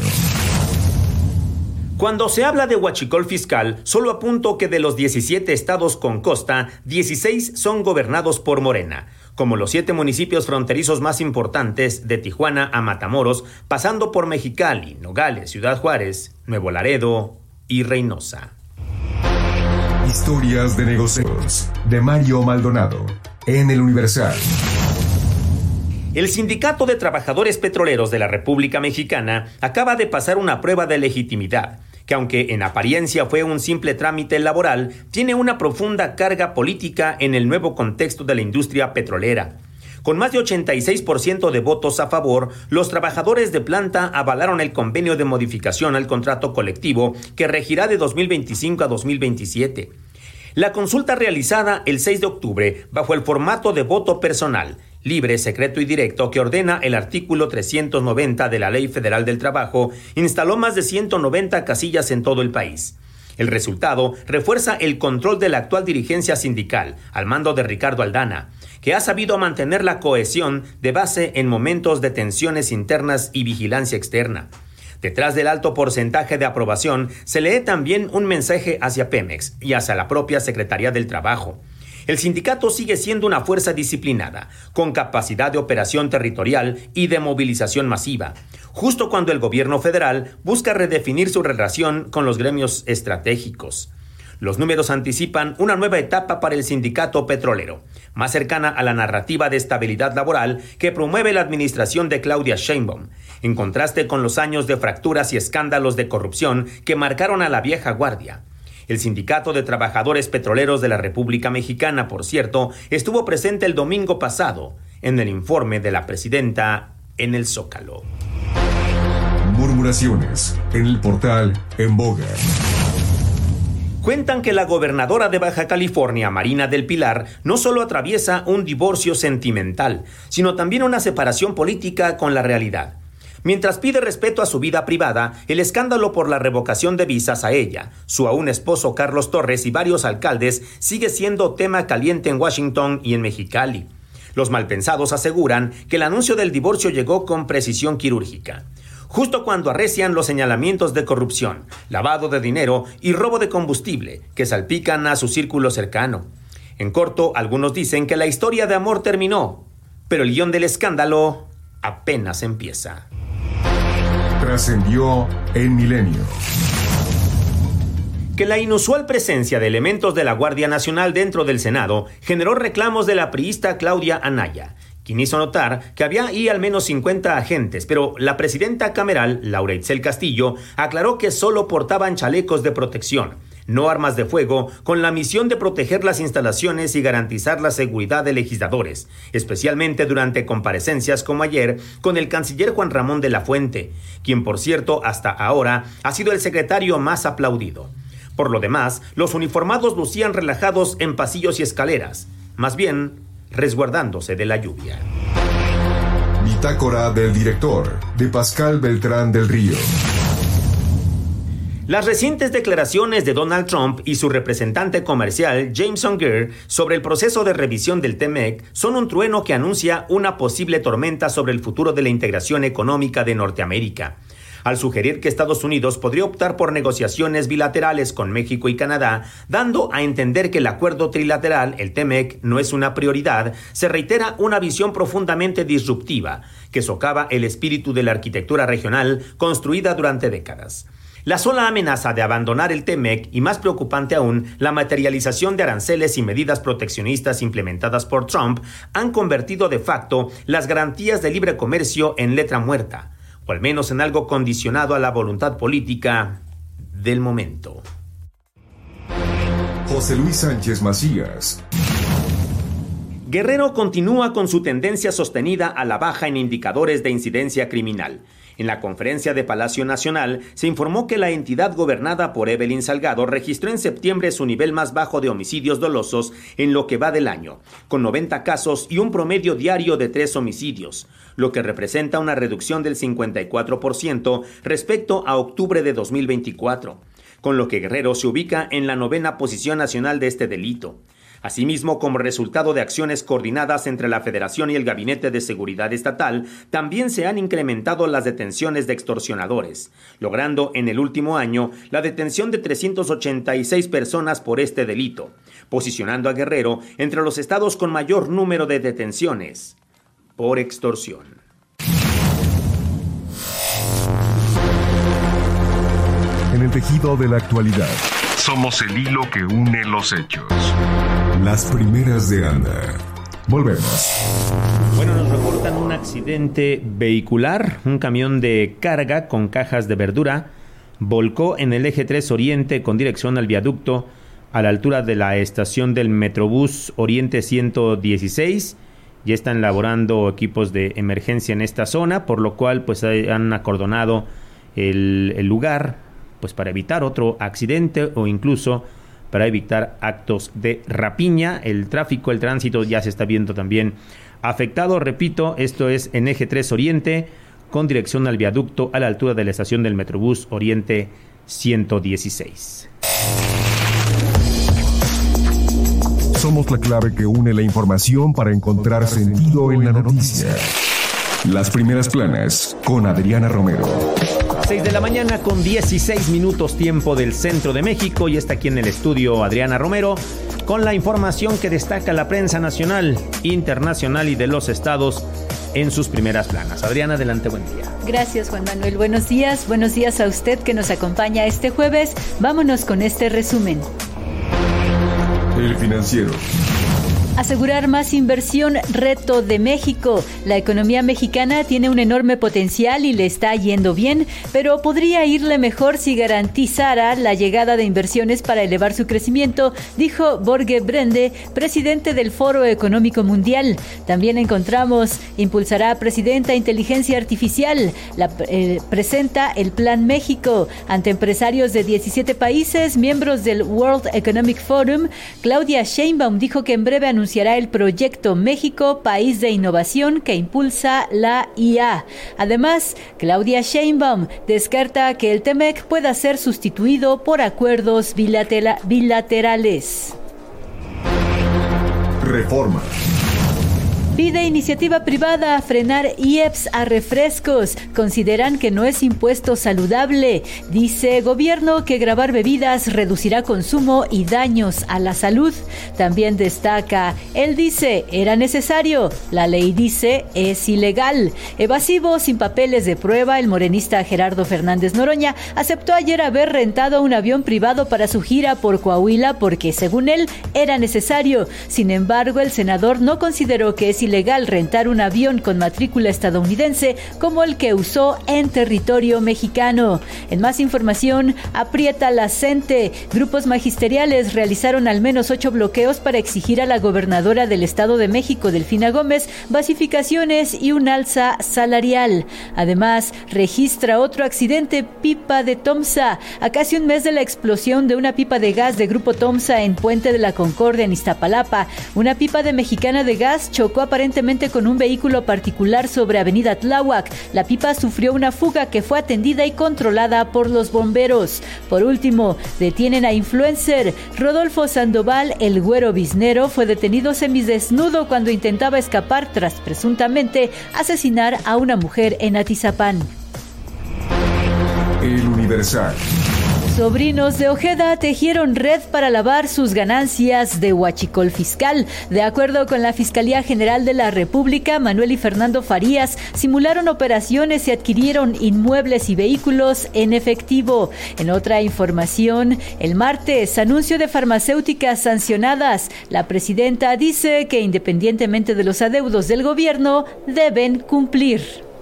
Speaker 5: Cuando se habla de huachicol fiscal, solo apunto que de los 17 estados con costa, 16 son gobernados por Morena, como los 7 municipios fronterizos más importantes de Tijuana a Matamoros, pasando por Mexicali, Nogales, Ciudad Juárez, Nuevo Laredo y Reynosa.
Speaker 3: Historias de negocios de Mario Maldonado en El Universal.
Speaker 5: El Sindicato de Trabajadores Petroleros de la República Mexicana acaba de pasar una prueba de legitimidad, que aunque en apariencia fue un simple trámite laboral, tiene una profunda carga política en el nuevo contexto de la industria petrolera. Con más de 86% de votos a favor, los trabajadores de planta avalaron el convenio de modificación al contrato colectivo que regirá de 2025 a 2027. La consulta realizada el 6 de octubre bajo el formato de voto personal, libre, secreto y directo que ordena el artículo 390 de la Ley Federal del Trabajo, instaló más de 190 casillas en todo el país. El resultado refuerza el control de la actual dirigencia sindical, al mando de Ricardo Aldana, que ha sabido mantener la cohesión de base en momentos de tensiones internas y vigilancia externa. Detrás del alto porcentaje de aprobación se lee también un mensaje hacia Pemex y hacia la propia Secretaría del Trabajo. El sindicato sigue siendo una fuerza disciplinada, con capacidad de operación territorial y de movilización masiva, justo cuando el gobierno federal busca redefinir su relación con los gremios estratégicos. Los números anticipan una nueva etapa para el sindicato petrolero, más cercana a la narrativa de estabilidad laboral que promueve la administración de Claudia Sheinbaum, en contraste con los años de fracturas y escándalos de corrupción que marcaron a la vieja guardia. El Sindicato de Trabajadores Petroleros de la República Mexicana, por cierto, estuvo presente el domingo pasado en el informe de la presidenta en el Zócalo.
Speaker 3: Murmuraciones en el portal En Boga.
Speaker 5: Cuentan que la gobernadora de Baja California, Marina del Pilar, no solo atraviesa un divorcio sentimental, sino también una separación política con la realidad. Mientras pide respeto a su vida privada, el escándalo por la revocación de visas a ella, su aún esposo Carlos Torres y varios alcaldes sigue siendo tema caliente en Washington y en Mexicali. Los malpensados aseguran que el anuncio del divorcio llegó con precisión quirúrgica, justo cuando arrecian los señalamientos de corrupción, lavado de dinero y robo de combustible que salpican a su círculo cercano. En corto, algunos dicen que la historia de amor terminó, pero el guión del escándalo apenas empieza.
Speaker 3: Trascendió en Milenio.
Speaker 5: Que la inusual presencia de elementos de la Guardia Nacional dentro del Senado generó reclamos de la priista Claudia Anaya, quien hizo notar que había ahí al menos 50 agentes, pero la presidenta cameral, Laura Itzel Castillo, aclaró que solo portaban chalecos de protección, no armas de fuego, con la misión de proteger las instalaciones y garantizar la seguridad de legisladores, especialmente durante comparecencias como ayer con el canciller Juan Ramón de la Fuente, quien por cierto hasta ahora ha sido el secretario más aplaudido. Por lo demás, los uniformados lucían relajados en pasillos y escaleras, más bien resguardándose de la lluvia.
Speaker 3: Bitácora del director, de Pascal Beltrán del Río.
Speaker 5: Las recientes declaraciones de Donald Trump y su representante comercial Jameson Greer sobre el proceso de revisión del TMEC son un trueno que anuncia una posible tormenta sobre el futuro de la integración económica de Norteamérica, al sugerir que Estados Unidos podría optar por negociaciones bilaterales con México y Canadá, dando a entender que el acuerdo trilateral, el TMEC, no es una prioridad. Se reitera una visión profundamente disruptiva que socava el espíritu de la arquitectura regional construida durante décadas. La sola amenaza de abandonar el TMEC y, más preocupante aún, la materialización de aranceles y medidas proteccionistas implementadas por Trump han convertido de facto las garantías de libre comercio en letra muerta, o al menos en algo condicionado a la voluntad política del momento.
Speaker 3: José Luis Sánchez Macías.
Speaker 5: Guerrero continúa con su tendencia sostenida a la baja en indicadores de incidencia criminal. En la conferencia de Palacio Nacional se informó que la entidad gobernada por Evelyn Salgado registró en septiembre su nivel más bajo de homicidios dolosos en lo que va del año, con 90 casos y un promedio diario de 3 homicidios, lo que representa una reducción del 54% respecto a octubre de 2024, con lo que Guerrero se ubica en la 9ª posición nacional de este delito. Asimismo, como resultado de acciones coordinadas entre la Federación y el Gabinete de Seguridad Estatal, también se han incrementado las detenciones de extorsionadores, logrando en el último año la detención de 386 personas por este delito, posicionando a Guerrero entre los estados con mayor número de detenciones por extorsión.
Speaker 3: En el tejido de la actualidad, somos el hilo que une los hechos. Las primeras de Anda. Volvemos.
Speaker 5: Bueno, nos reportan un accidente vehicular. Un camión de carga con cajas de verdura volcó en el eje 3 Oriente con dirección al viaducto a la altura de la estación del Metrobús Oriente 116. Ya están laborando equipos de emergencia en esta zona, por lo cual pues han acordonado el lugar pues para evitar otro accidente o incluso para evitar actos de rapiña. El tráfico, el tránsito ya se está viendo también afectado. Repito, esto es en eje 3 Oriente con dirección al viaducto a la altura de la estación del Metrobús Oriente 116.
Speaker 3: Somos la clave que une la información para encontrar sentido en la noticia. Las primeras planas con Adriana Romero.
Speaker 5: 6 de la mañana con 16 minutos tiempo del centro de México, y está aquí en el estudio Adriana Romero con la información que destaca la prensa nacional, internacional y de los estados en sus primeras planas. Adriana, adelante, buen día.
Speaker 20: Gracias, Juan Manuel. Buenos días a usted que nos acompaña este jueves. Vámonos con este resumen.
Speaker 3: El Financiero.
Speaker 20: Asegurar más inversión, reto de México. La economía mexicana tiene un enorme potencial y le está yendo bien, pero podría irle mejor si garantizara la llegada de inversiones para elevar su crecimiento, dijo Borge Brende, presidente del Foro Económico Mundial. También encontramos, impulsará presidenta inteligencia artificial. Presenta el Plan México ante empresarios de 17 países, miembros del World Economic Forum. Claudia Sheinbaum dijo que en breve anunciará el proyecto México, País de Innovación, que impulsa la IA. Además, Claudia Sheinbaum descarta que el TEMEC pueda ser sustituido por acuerdos bilaterales.
Speaker 3: Reforma.
Speaker 20: Pide iniciativa privada frenar IEPS a refrescos. Consideran que no es impuesto saludable. Dice gobierno que gravar bebidas reducirá consumo y daños a la salud. También destaca, él dice, era necesario. La ley dice, es ilegal. Evasivo, sin papeles de prueba, el morenista Gerardo Fernández Noroña aceptó ayer haber rentado un avión privado para su gira por Coahuila porque, según él, era necesario. Sin embargo, el senador no consideró que es ilegal rentar un avión con matrícula estadounidense como el que usó en territorio mexicano. En más información, aprieta la CENTE. Grupos magisteriales realizaron al menos 8 bloqueos para exigir a la gobernadora del Estado de México, Delfina Gómez, basificaciones y un alza salarial. Además, registra otro accidente, pipa de Tomsa. A casi un mes de la explosión de una pipa de gas de Grupo Tomsa en Puente de la Concordia, en Iztapalapa, una pipa de Mexicana de Gas chocó aparentemente con un vehículo particular sobre Avenida Tláhuac. La pipa sufrió una fuga que fue atendida y controlada por los bomberos. Por último, detienen a influencer. Rodolfo Sandoval, el güero biznero, fue detenido semidesnudo cuando intentaba escapar tras presuntamente asesinar a una mujer en Atizapán.
Speaker 3: El Universal.
Speaker 20: Sobrinos de Ojeda tejieron red para lavar sus ganancias de huachicol fiscal. De acuerdo con la Fiscalía General de la República, Manuel y Fernando Farías simularon operaciones y adquirieron inmuebles y vehículos en efectivo. En otra información, el martes, anuncio de farmacéuticas sancionadas. La presidenta dice que independientemente de los adeudos del gobierno, deben cumplir.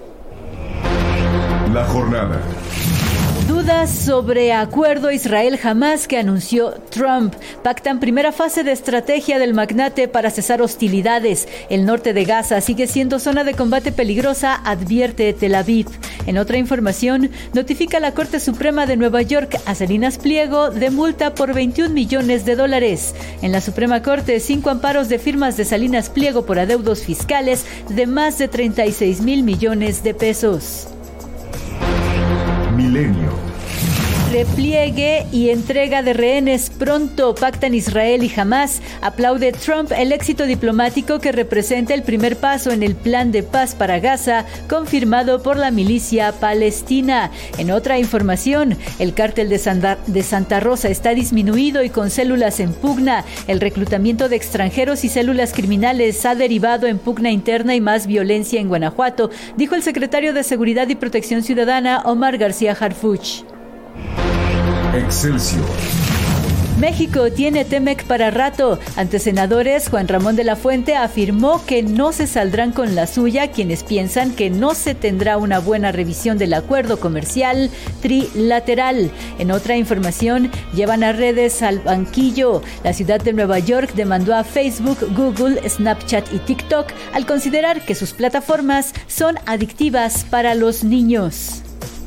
Speaker 3: La jornada.
Speaker 20: Dudas sobre acuerdo Israel-Hamás que anunció Trump. Pactan primera fase de estrategia del magnate para cesar hostilidades. El norte de Gaza sigue siendo zona de combate peligrosa, advierte Tel Aviv. En otra información, notifica la Corte Suprema de Nueva York a Salinas Pliego de multa por $21 millones. En la Suprema Corte, 5 amparos de firmas de Salinas Pliego por adeudos fiscales de más de $36 mil millones.
Speaker 3: Milenio.
Speaker 20: Repliegue y entrega de rehenes pronto, pactan Israel y Hamás. Aplaude Trump el éxito diplomático que representa el primer paso en el plan de paz para Gaza, confirmado por la milicia palestina. En otra información, el cártel de Santa Rosa está disminuido y con células en pugna. El reclutamiento de extranjeros y células criminales ha derivado en pugna interna y más violencia en Guanajuato, dijo el secretario de Seguridad y Protección Ciudadana, Omar García Harfuch.
Speaker 3: Excelsior.
Speaker 20: México tiene TEMEC para rato. Ante senadores, Juan Ramón de la Fuente afirmó que no se saldrán con la suya quienes piensan que no se tendrá una buena revisión del acuerdo comercial trilateral. En otra información, llevan a redes al banquillo. La ciudad de Nueva York demandó a Facebook, Google, Snapchat y TikTok al considerar que sus plataformas son adictivas para los niños.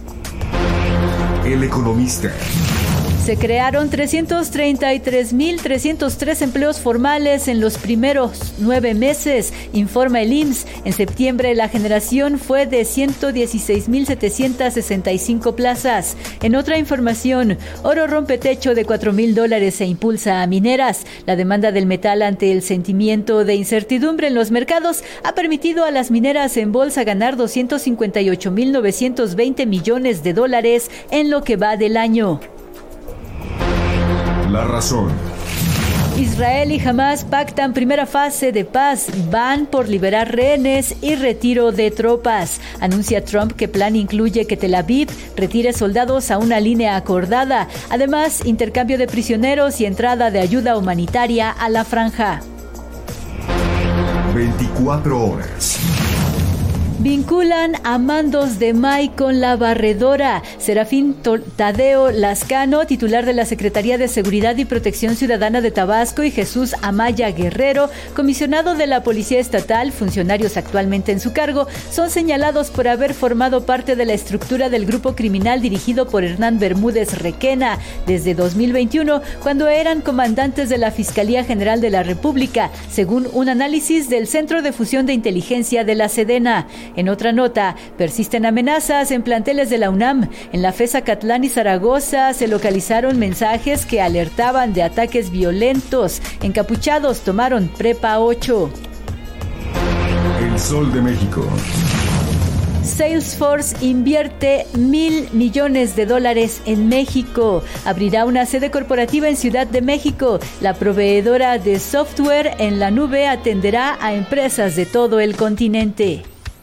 Speaker 3: El Economista.
Speaker 20: Se crearon 333.303 empleos formales en los primeros 9 meses, informa el IMSS. En septiembre la generación fue de 116.765 plazas. En otra información, oro rompe techo de $4,000 e impulsa a mineras. La demanda del metal ante el sentimiento de incertidumbre en los mercados ha permitido a las mineras en bolsa ganar $258.920 millones en lo que va del año.
Speaker 3: La razón.
Speaker 20: Israel y Hamás pactan primera fase de paz, van por liberar rehenes y retiro de tropas. Anuncia Trump que plan incluye que Tel Aviv retire soldados a una línea acordada. Además, intercambio de prisioneros y entrada de ayuda humanitaria a la franja.
Speaker 3: 24 horas.
Speaker 20: Vinculan a mandos de MAI con la barredora. Serafín Tadeo Lascano, titular de la Secretaría de Seguridad y Protección Ciudadana de Tabasco, y Jesús Amaya Guerrero, comisionado de la Policía Estatal, funcionarios actualmente en su cargo, son señalados por haber formado parte de la estructura del grupo criminal dirigido por Hernán Bermúdez Requena desde 2021, cuando eran comandantes de la Fiscalía General de la República, según un análisis del Centro de Fusión de Inteligencia de la Sedena. En otra nota, persisten amenazas en planteles de la UNAM. En la FES Acatlán y Zaragoza se localizaron mensajes que alertaban de ataques violentos. Encapuchados tomaron Prepa 8.
Speaker 3: El Sol de México.
Speaker 20: Salesforce invierte $1,000 millones en México. Abrirá una sede corporativa en Ciudad de México. La proveedora de software en la nube atenderá a empresas de todo el continente.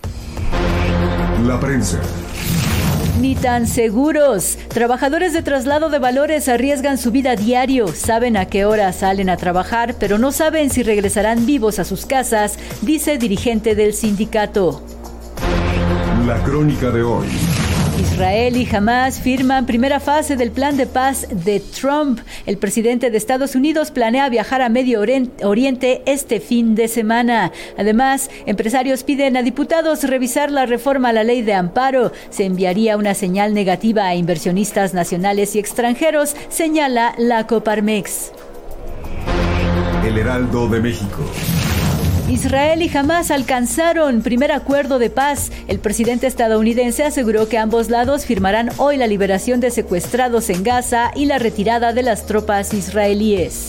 Speaker 3: La prensa.
Speaker 20: Ni tan seguros. Trabajadores de traslado de valores arriesgan su vida diario. Saben a qué hora salen a trabajar, pero no saben si regresarán vivos a sus casas, dice dirigente del sindicato.
Speaker 3: La crónica de hoy.
Speaker 20: Israel y Hamás firman primera fase del plan de paz de Trump. El presidente de Estados Unidos planea viajar a Medio Oriente este fin de semana. Además, empresarios piden a diputados revisar la reforma a la ley de amparo. Se enviaría una señal negativa a inversionistas nacionales y extranjeros, señala la Coparmex.
Speaker 3: El Heraldo de México.
Speaker 20: Israel y Hamás alcanzaron primer acuerdo de paz. El presidente estadounidense aseguró que ambos lados firmarán hoy la liberación de secuestrados en Gaza y la retirada de las tropas israelíes.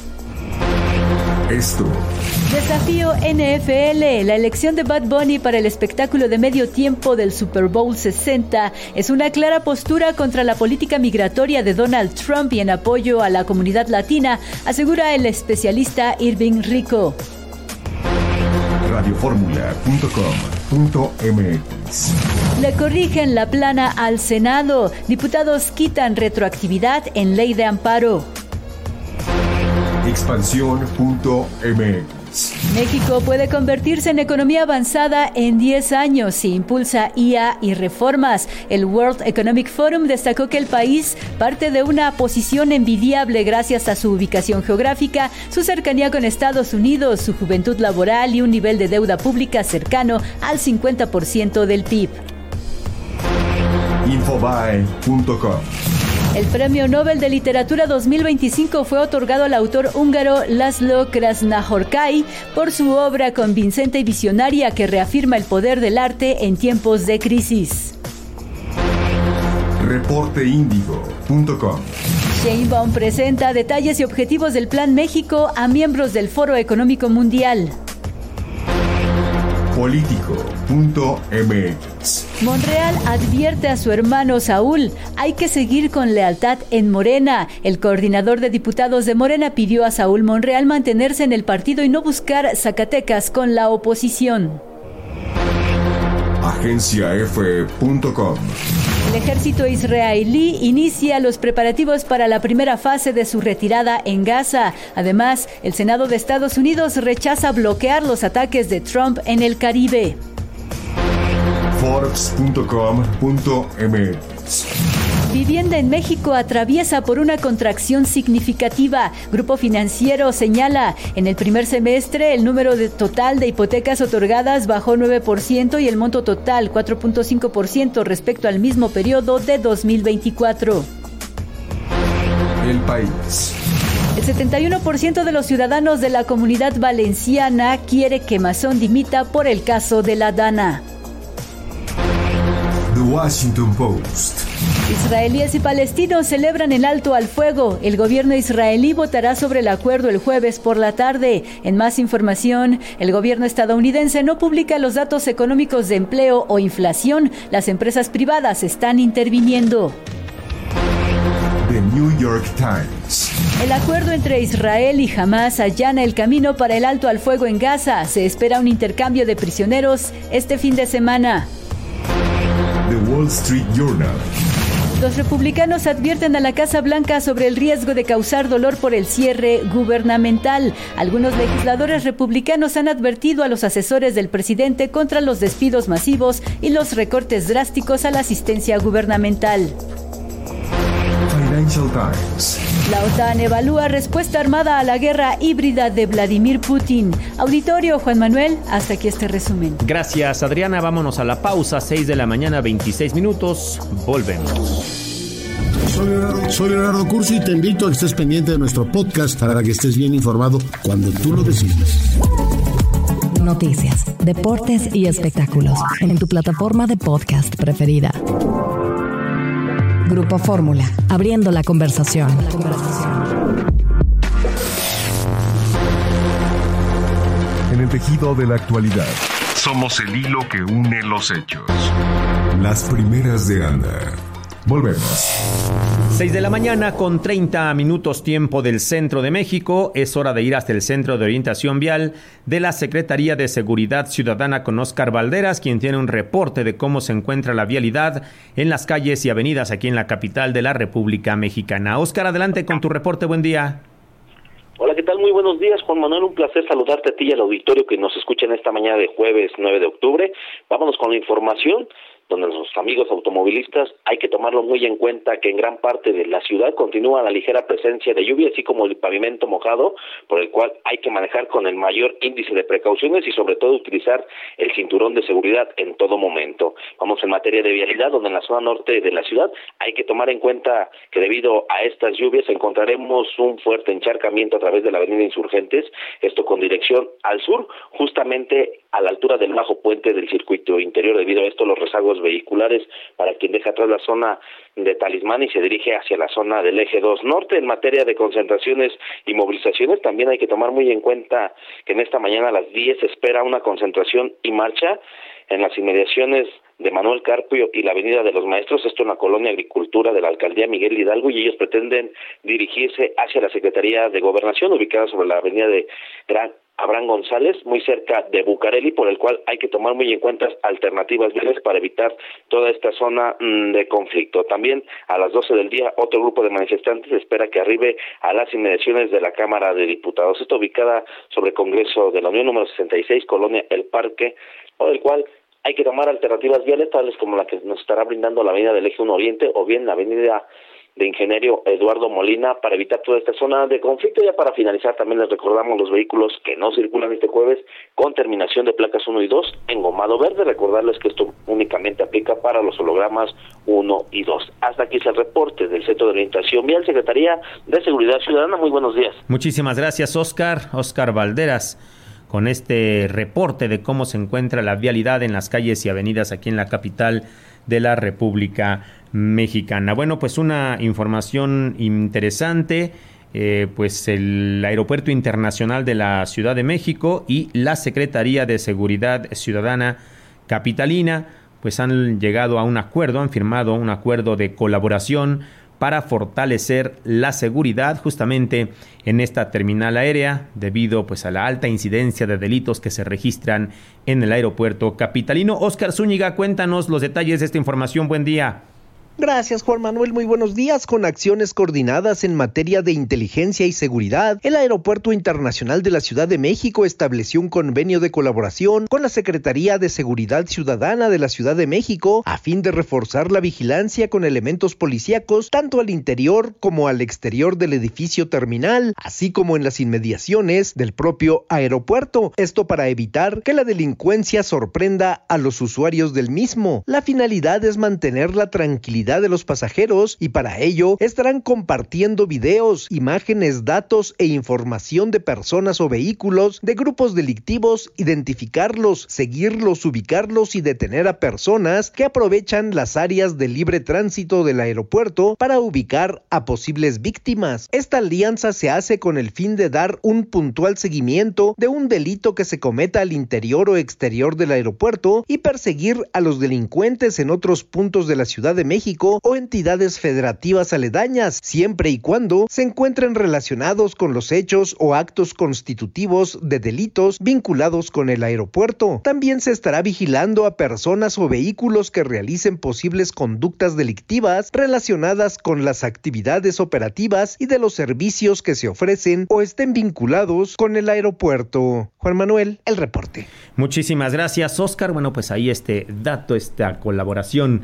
Speaker 3: Esto.
Speaker 20: Desafío NFL. La elección de Bad Bunny para el espectáculo de medio tiempo del Super Bowl 60 es una clara postura contra la política migratoria de Donald Trump y en apoyo a la comunidad latina, asegura el especialista Irving Rico.
Speaker 3: Radioformula.com.mx.
Speaker 20: Le corrigen la plana al Senado. Diputados quitan retroactividad en ley de amparo.
Speaker 3: Expansión.mx.
Speaker 20: México puede convertirse en economía avanzada en 10 años si impulsa IA y reformas. El World Economic Forum destacó que el país parte de una posición envidiable gracias a su ubicación geográfica, su cercanía con Estados Unidos, su juventud laboral y un nivel de deuda pública cercano al 50% del PIB.
Speaker 3: Infobae.com.
Speaker 20: El Premio Nobel de Literatura 2025 fue otorgado al autor húngaro László Krasznahorkai por su obra convincente y visionaria que reafirma el poder del arte en tiempos de crisis.
Speaker 3: Reporteindigo.com.
Speaker 20: Sheinbaum presenta detalles y objetivos del Plan México a miembros del Foro Económico Mundial.
Speaker 3: Político.mx.
Speaker 20: Monreal advierte a su hermano Saúl, hay que seguir con lealtad en Morena. El coordinador de diputados de Morena pidió a Saúl Monreal mantenerse en el partido y no buscar Zacatecas con la oposición.
Speaker 3: AgenciaF.com.
Speaker 20: El ejército israelí inicia los preparativos para la primera fase de su retirada en Gaza. Además, el Senado de Estados Unidos rechaza bloquear los ataques de Trump en el Caribe.
Speaker 3: Forbes.com.mx.
Speaker 20: Vivienda en México atraviesa por una contracción significativa. Grupo Financiero señala, en el primer semestre el número total de hipotecas otorgadas bajó 9% y el monto total 4.5% respecto al mismo periodo de 2024.
Speaker 3: El País.
Speaker 20: El 71% de los ciudadanos de la Comunidad Valenciana quiere que Mazón dimita por el caso de la Dana.
Speaker 3: The Washington Post.
Speaker 20: Israelíes y palestinos celebran el alto al fuego. El gobierno israelí votará sobre el acuerdo el jueves por la tarde. En más información, el gobierno estadounidense no publica los datos económicos de empleo o inflación. Las empresas privadas están interviniendo.
Speaker 3: The New York Times.
Speaker 20: El acuerdo entre Israel y Hamás allana el camino para el alto al fuego en Gaza. Se espera un intercambio de prisioneros este fin de semana.
Speaker 3: The Wall Street Journal.
Speaker 20: Los republicanos advierten a la Casa Blanca sobre el riesgo de causar dolor por el cierre gubernamental. Algunos legisladores republicanos han advertido a los asesores del presidente contra los despidos masivos y los recortes drásticos a la asistencia gubernamental.
Speaker 3: Financial Times.
Speaker 20: La OTAN evalúa respuesta armada a la guerra híbrida de Vladimir Putin. Auditorio, Juan Manuel, hasta aquí este resumen.
Speaker 5: Gracias, Adriana. Vámonos a la pausa, 6 de la mañana, 26 minutos. Volvemos.
Speaker 21: Soy Leonardo Cursi y te invito a que estés pendiente de nuestro podcast para que estés bien informado cuando tú lo decides.
Speaker 2: Noticias, deportes y espectáculos en tu plataforma de podcast preferida. Grupo Fórmula, abriendo la conversación.
Speaker 3: En el tejido de la actualidad, somos el hilo que une los hechos. Las primeras de Ana. Volvemos.
Speaker 5: 6 de la mañana con 30 minutos tiempo del centro de México. Es hora de ir hasta el Centro de Orientación Vial de la Secretaría de Seguridad Ciudadana con Óscar Valderas, quien tiene un reporte de cómo se encuentra la vialidad en las calles y avenidas aquí en la capital de la República Mexicana. Óscar, adelante con tu reporte. Buen día.
Speaker 22: Hola, ¿qué tal? Muy buenos días, Juan Manuel. Un placer saludarte a ti y al auditorio que nos escucha en esta mañana de jueves 9 de octubre. Vámonos con la información, donde nuestros amigos automovilistas hay que tomarlo muy en cuenta que en gran parte de la ciudad continúa la ligera presencia de lluvia, así como el pavimento mojado, por el cual hay que manejar con el mayor índice de precauciones y sobre todo utilizar el cinturón de seguridad en todo momento. Vamos en materia de vialidad, donde en la zona norte de la ciudad hay que tomar en cuenta que debido a estas lluvias encontraremos un fuerte encharcamiento a través de la avenida Insurgentes, esto con dirección al sur, justamente a la altura del bajo puente del circuito interior. Debido a esto, los rezagos vehiculares para quien deja atrás la zona de Talismán y se dirige hacia la zona del eje 2 norte. En materia de concentraciones y movilizaciones, también hay que tomar muy en cuenta que en esta mañana a las 10 se espera una concentración y marcha en las inmediaciones de Manuel Carpio y la Avenida de los Maestros, esto en la colonia Agricultura de la Alcaldía Miguel Hidalgo, y ellos pretenden dirigirse hacia la Secretaría de Gobernación, ubicada sobre la Avenida de Abraham González, muy cerca de Bucareli, por el cual hay que tomar muy en cuenta alternativas viales para evitar toda esta zona de conflicto. También a las 12 del día, otro grupo de manifestantes espera que arribe a las inmediaciones de la Cámara de Diputados. Esto ubicada sobre Congreso de la Unión número 66, Colonia El Parque, por el cual hay que tomar alternativas viales, tales como la que nos estará brindando la avenida del Eje 1 Oriente o bien la avenida de Ingeniero Eduardo Molina, para evitar toda esta zona de conflicto. Ya para finalizar, también les recordamos los vehículos que no circulan este jueves con terminación de placas 1 y 2 engomado verde. Recordarles que esto únicamente aplica para los hologramas 1 y 2. Hasta aquí es el reporte del Centro de Orientación Vial, Secretaría de Seguridad Ciudadana. Muy buenos días.
Speaker 5: Muchísimas gracias, Óscar. Óscar Valderas, con este reporte de cómo se encuentra la vialidad en las calles y avenidas aquí en la capital de la República Mexicana. Bueno, pues una información interesante. Pues el Aeropuerto Internacional de la Ciudad de México y la Secretaría de Seguridad Ciudadana capitalina pues han llegado a un acuerdo, han firmado un acuerdo de colaboración para fortalecer la seguridad justamente en esta terminal aérea debido pues a la alta incidencia de delitos que se registran en el aeropuerto capitalino. Óscar Zúñiga, cuéntanos los detalles de esta información. Buen día.
Speaker 1: Gracias, Juan Manuel. Muy buenos días. Con acciones coordinadas en materia de inteligencia y seguridad, el Aeropuerto Internacional de la Ciudad de México estableció un convenio de colaboración con la Secretaría de Seguridad Ciudadana de la Ciudad de México a fin de reforzar la vigilancia con elementos policíacos tanto al interior como al exterior del edificio terminal, así como en las inmediaciones del propio aeropuerto. Esto para evitar que la delincuencia sorprenda a los usuarios del mismo. La finalidad es mantener la tranquilidad de los pasajeros y para ello estarán compartiendo videos, imágenes, datos e información de personas o vehículos de grupos delictivos, identificarlos, seguirlos, ubicarlos y detener a personas que aprovechan las áreas de libre tránsito del aeropuerto para ubicar a posibles víctimas. Esta alianza se hace con el fin de dar un puntual seguimiento de un delito que se cometa al interior o exterior del aeropuerto y perseguir a los delincuentes en otros puntos de la Ciudad de México o entidades federativas aledañas, siempre y cuando se encuentren relacionados con los hechos o actos constitutivos de delitos vinculados con el aeropuerto. También se estará vigilando a personas o vehículos que realicen posibles conductas delictivas relacionadas con las actividades operativas y de los servicios que se ofrecen o estén vinculados con el aeropuerto. Juan Manuel, el reporte.
Speaker 5: Muchísimas gracias, Óscar. Bueno, pues ahí este dato, esta colaboración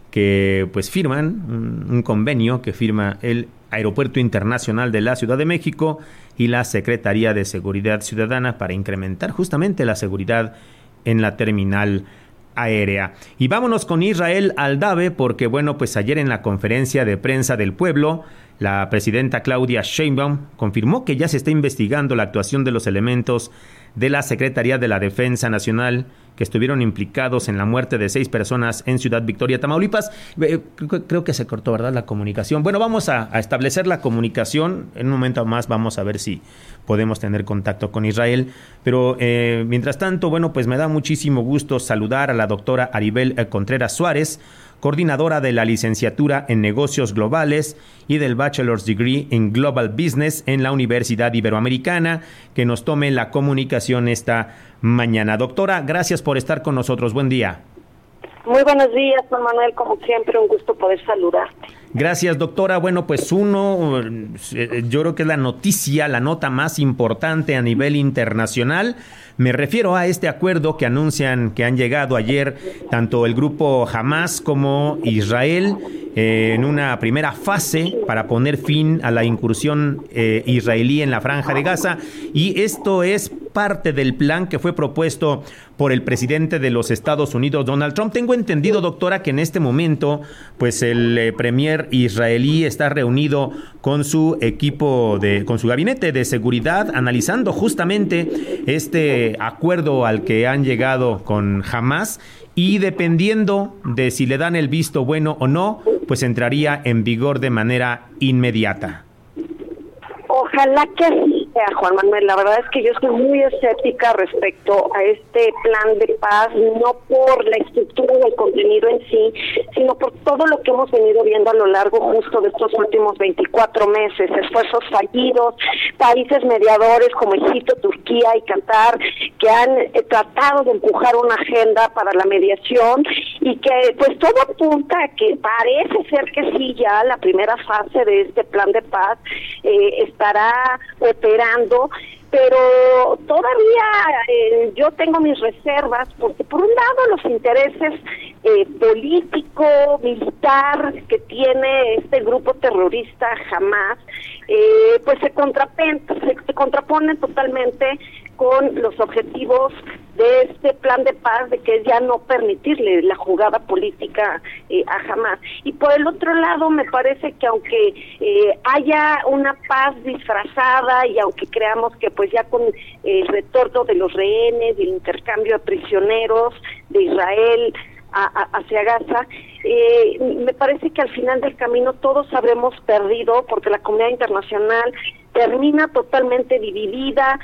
Speaker 5: que pues firman, un convenio que firma el Aeropuerto Internacional de la Ciudad de México y la Secretaría de Seguridad Ciudadana para incrementar justamente la seguridad en la terminal aérea. Y vámonos con Israel Aldave porque bueno, pues ayer en la conferencia de prensa del pueblo, la presidenta Claudia Sheinbaum confirmó que ya se está investigando la actuación de los elementos de la Secretaría de la Defensa Nacional que estuvieron implicados en la muerte de 6 personas en Ciudad Victoria, Tamaulipas. Creo que se cortó, ¿verdad?, la comunicación. Bueno, vamos a establecer la comunicación. En un momento más vamos a ver si podemos tener contacto con Israel. Pero mientras tanto, bueno, pues me da muchísimo gusto saludar a la doctora Aribel Contreras Suárez, coordinadora de la licenciatura en Negocios Globales y del Bachelor's Degree en Global Business en la Universidad Iberoamericana, que nos tome la comunicación esta mañana. Doctora, gracias por estar con nosotros. Buen día.
Speaker 4: Muy buenos días, Juan Manuel. Como siempre, un gusto poder saludarte.
Speaker 5: Gracias, doctora. Bueno, pues yo creo que es la noticia, la nota más importante a nivel internacional. Me refiero a este acuerdo que anuncian que han llegado ayer tanto el grupo Hamás como Israel en una primera fase para poner fin a la incursión israelí en la Franja de Gaza, y esto es parte del plan que fue propuesto por el presidente de los Estados Unidos, Donald Trump. Tengo entendido, doctora, que en este momento pues el premier israelí está reunido con su equipo, con su gabinete de seguridad, analizando justamente este acuerdo al que han llegado con Hamás, y dependiendo de si le dan el visto bueno o no, pues entraría en vigor de manera inmediata.
Speaker 4: Ojalá que así sea, Juan Manuel. La verdad es que yo estoy muy escéptica respecto a este plan de paz, no por la estructura del contenido en sí, sino por todo lo que hemos venido viendo a lo largo justo de estos últimos 24 meses, esfuerzos fallidos, países mediadores como Egipto, Turquía y Qatar, que han tratado de empujar una agenda para la mediación, y que pues todo apunta a que parece ser que sí, ya la primera fase de este plan de paz estará operando, pero todavía yo tengo mis reservas, porque por un lado los intereses político, militar que tiene este grupo terrorista Hamás, pues se contraponen totalmente con los objetivos de este plan de paz, de que es ya no permitirle la jugada política a Hamás. Y por el otro lado, me parece que aunque haya una paz disfrazada y aunque creamos que pues ya con el retorno de los rehenes, el intercambio de prisioneros de Israel hacia Gaza, me parece que al final del camino todos habremos perdido, porque la comunidad internacional termina totalmente dividida,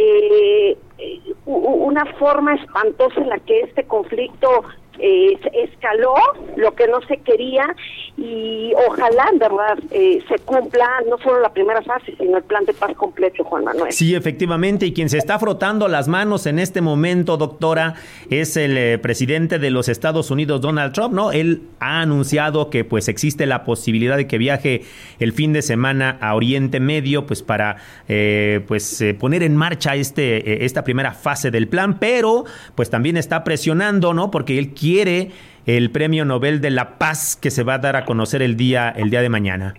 Speaker 4: una forma espantosa en la que este conflicto escaló, lo que no se quería, y ojalá, en verdad, se cumpla no solo la primera fase, sino el plan de paz completo, Juan Manuel.
Speaker 5: Sí, efectivamente, y quien se está frotando las manos en este momento, doctora, es el presidente de los Estados Unidos, Donald Trump, ¿no? Él ha anunciado que pues existe la posibilidad de que viaje el fin de semana a Oriente Medio, pues para poner en marcha esta primera fase del plan, pero pues también está presionando, ¿no? Porque él quiere el Premio Nobel de la Paz que se va a dar a conocer el día de mañana.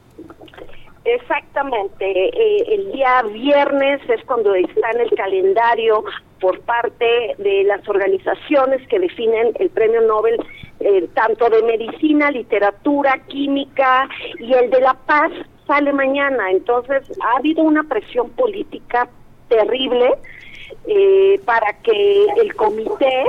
Speaker 4: Exactamente, el día viernes es cuando está en el calendario por parte de las organizaciones que definen el Premio Nobel, tanto de medicina, literatura, química, y el de la paz sale mañana. Entonces ha habido una presión política terrible para que el comité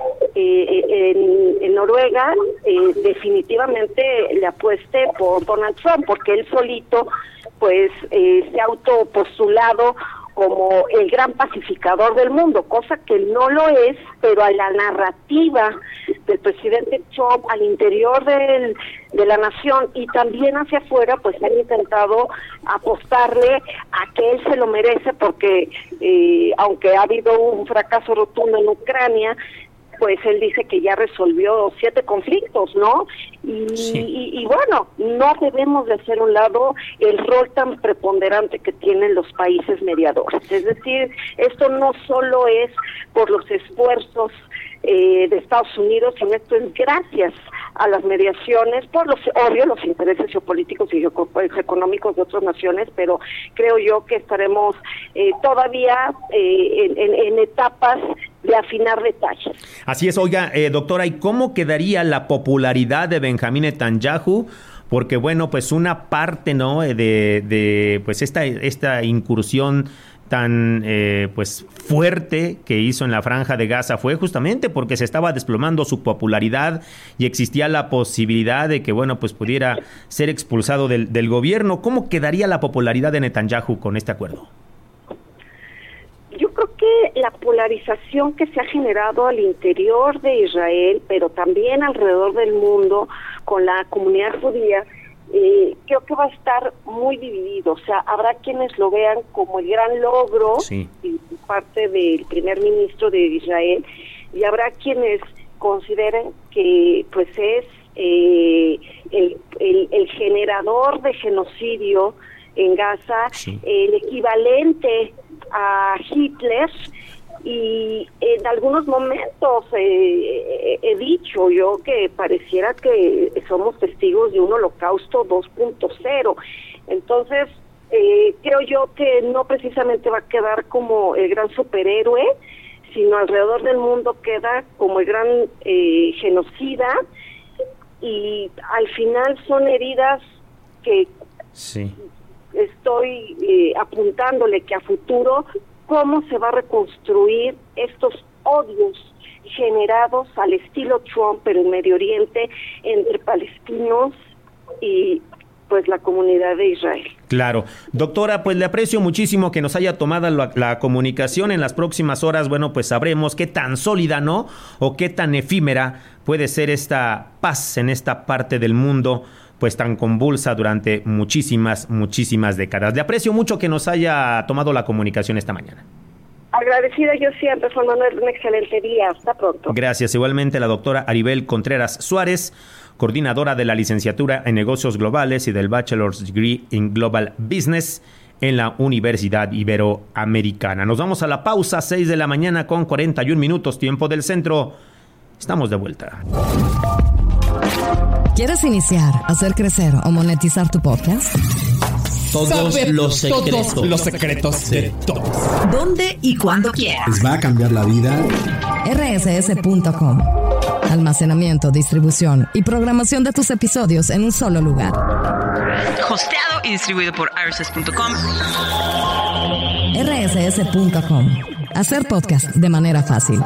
Speaker 4: en Noruega definitivamente le apueste por Donald Trump, porque él solito pues se ha autopostulado como el gran pacificador del mundo, cosa que no lo es, pero a la narrativa del presidente Trump al interior de la nación y también hacia afuera, pues han intentado apostarle a que él se lo merece, porque aunque ha habido un fracaso rotundo en Ucrania, pues él dice que ya resolvió 7 conflictos, ¿no? Y bueno, no debemos de hacer a un lado el rol tan preponderante que tienen los países mediadores. Es decir, esto no solo es por los esfuerzos de Estados Unidos, sino esto es gracias a las mediaciones, por los intereses geopolíticos y económicos de otras naciones, pero creo yo que estaremos todavía en etapas de afinar detalles.
Speaker 5: Así es, oiga, doctora, ¿y cómo quedaría la popularidad de Benjamín Netanyahu? Porque bueno, pues una parte, ¿no?, de pues esta incursión tan pues fuerte que hizo en la Franja de Gaza fue justamente porque se estaba desplomando su popularidad y existía la posibilidad de que, bueno, pues pudiera ser expulsado del gobierno. ¿Cómo quedaría la popularidad de Netanyahu con este acuerdo?
Speaker 4: Yo creo que la polarización que se ha generado al interior de Israel, pero también alrededor del mundo con la comunidad judía, creo que va a estar muy dividido. O sea, habrá quienes lo vean como el gran logro y parte del primer ministro de Israel, y habrá quienes consideren que pues es el generador de genocidio en Gaza, el equivalente a Hitler. Y en algunos momentos he dicho yo que pareciera que somos testigos de un holocausto 2.0. Entonces, creo yo que no precisamente va a quedar como el gran superhéroe, sino alrededor del mundo queda como el gran genocida, y al final son heridas que estoy apuntándole que a futuro cómo se va a reconstruir estos odios generados al estilo Trump, pero en Medio Oriente, entre palestinos y pues la comunidad de Israel.
Speaker 5: Claro. Doctora, pues le aprecio muchísimo que nos haya tomado la comunicación. En las próximas horas, bueno, pues sabremos qué tan sólida, ¿no?, o qué tan efímera puede ser esta paz en esta parte del mundo, pues tan convulsa durante muchísimas décadas. Le aprecio mucho que nos haya tomado la comunicación esta mañana.
Speaker 4: Agradecida yo siempre, Juan Manuel, un excelente día. Hasta pronto.
Speaker 5: Gracias. Igualmente la doctora Aribel Contreras Suárez, coordinadora de la licenciatura en Negocios Globales y del Bachelor's Degree in Global Business en la Universidad Iberoamericana. Nos vamos a la pausa, 6 de la mañana con 41 minutos, tiempo del centro. Estamos de vuelta.
Speaker 2: ¿Quieres iniciar, hacer crecer o monetizar tu podcast?
Speaker 6: todos los secretos.
Speaker 7: Todos los secretos de todos.
Speaker 23: ¿Dónde y cuándo quieras?
Speaker 6: ¿Les va a cambiar la vida?
Speaker 2: rss.com. Almacenamiento, distribución y programación de tus episodios en un solo lugar.
Speaker 23: Hosteado y distribuido por rss.com.
Speaker 2: rss.com. Hacer podcast de manera fácil.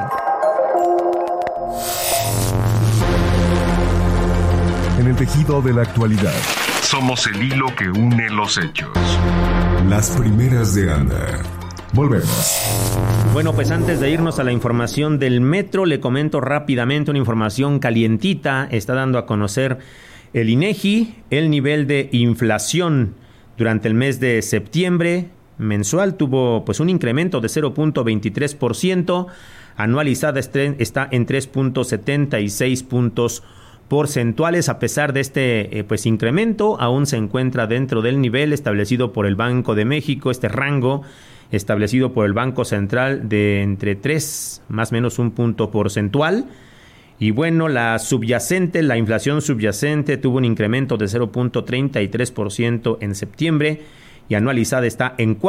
Speaker 3: En el tejido de la actualidad, somos el hilo que une los hechos. Las primeras de Anda. Volvemos.
Speaker 5: Bueno, pues antes de irnos a la información del metro, le comento rápidamente una información calientita. Está dando a conocer el INEGI el nivel de inflación durante el mes de septiembre mensual. Tuvo pues un incremento de 0.23%. Anualizada está en 3.76 puntos porcentuales. A pesar de este pues incremento, aún se encuentra dentro del nivel establecido por el Banco de México, este rango establecido por el Banco Central de entre 3, más o menos un punto porcentual. Y bueno, la inflación subyacente tuvo un incremento de 0.33% en septiembre y anualizada está en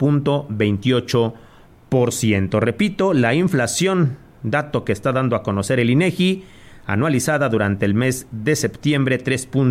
Speaker 5: 4.28%. Repito, la inflación, dato que está dando a conocer el INEGI, anualizada durante el mes de septiembre,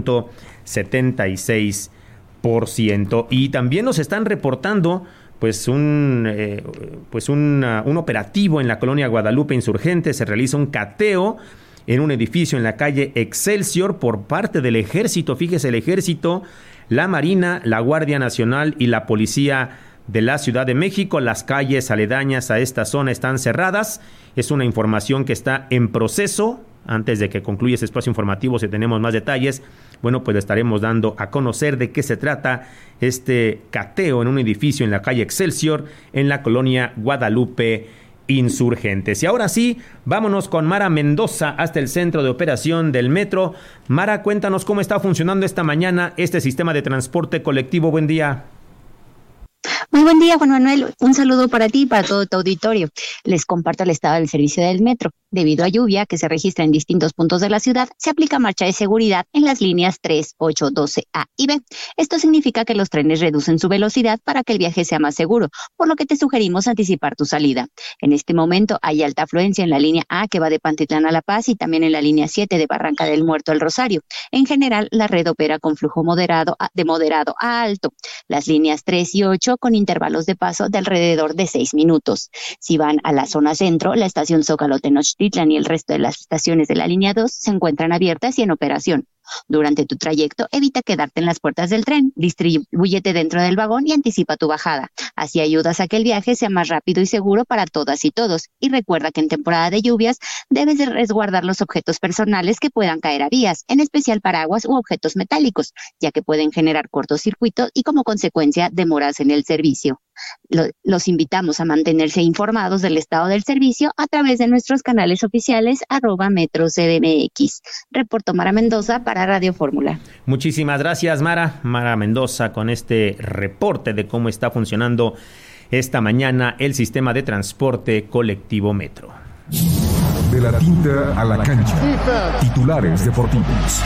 Speaker 5: 3.76%. Y también nos están reportando un operativo en la colonia Guadalupe Insurgente. Se realiza un cateo en un edificio en la calle Excelsior por parte del Ejército. Fíjese, el Ejército, la Marina, la Guardia Nacional y la Policía de la Ciudad de México. Las calles aledañas a esta zona están cerradas. Es una información que está en proceso. Antes de que concluya este espacio informativo, si tenemos más detalles, bueno, pues le estaremos dando a conocer de qué se trata este cateo en un edificio en la calle Excelsior, en la colonia Guadalupe Insurgentes. Y ahora sí, vámonos con Mara Mendoza hasta el centro de operación del metro. Mara, cuéntanos cómo está funcionando esta mañana este sistema de transporte colectivo. Buen día.
Speaker 24: Muy buen día, Juan Manuel. Un saludo para ti y para todo tu auditorio. Les comparto el estado del servicio del metro. Debido a lluvia que se registra en distintos puntos de la ciudad, se aplica marcha de seguridad en las líneas 3, 8, 12A y B. Esto significa que los trenes reducen su velocidad para que el viaje sea más seguro, por lo que te sugerimos anticipar tu salida. En este momento hay alta afluencia en la línea A, que va de Pantitlán a La Paz, y también en la línea 7 de Barranca del Muerto al Rosario. En general, la red opera con flujo de moderado a alto. Las líneas 3 y 8 con intervalos de paso de alrededor de 6 minutos. Si van a la zona centro, la estación Zócalo Tenochtitlan y el resto de las estaciones de la línea 2 se encuentran abiertas y en operación. Durante tu trayecto, evita quedarte en las puertas del tren, distribúyete dentro del vagón y anticipa tu bajada. Así ayudas a que el viaje sea más rápido y seguro para todas y todos. Y recuerda que en temporada de lluvias debes de resguardar los objetos personales que puedan caer a vías, en especial paraguas u objetos metálicos, ya que pueden generar cortocircuitos y como consecuencia demoras en el servicio. Los invitamos a mantenerse informados del estado del servicio a través de nuestros canales oficiales @MetroCDMX. Reportó Mara Mendoza para Radio Fórmula.
Speaker 5: Muchísimas gracias, Mara. Mara Mendoza con este reporte de cómo está funcionando esta mañana el sistema de transporte colectivo Metro.
Speaker 3: De la tinta a la cancha. Titulares deportivos.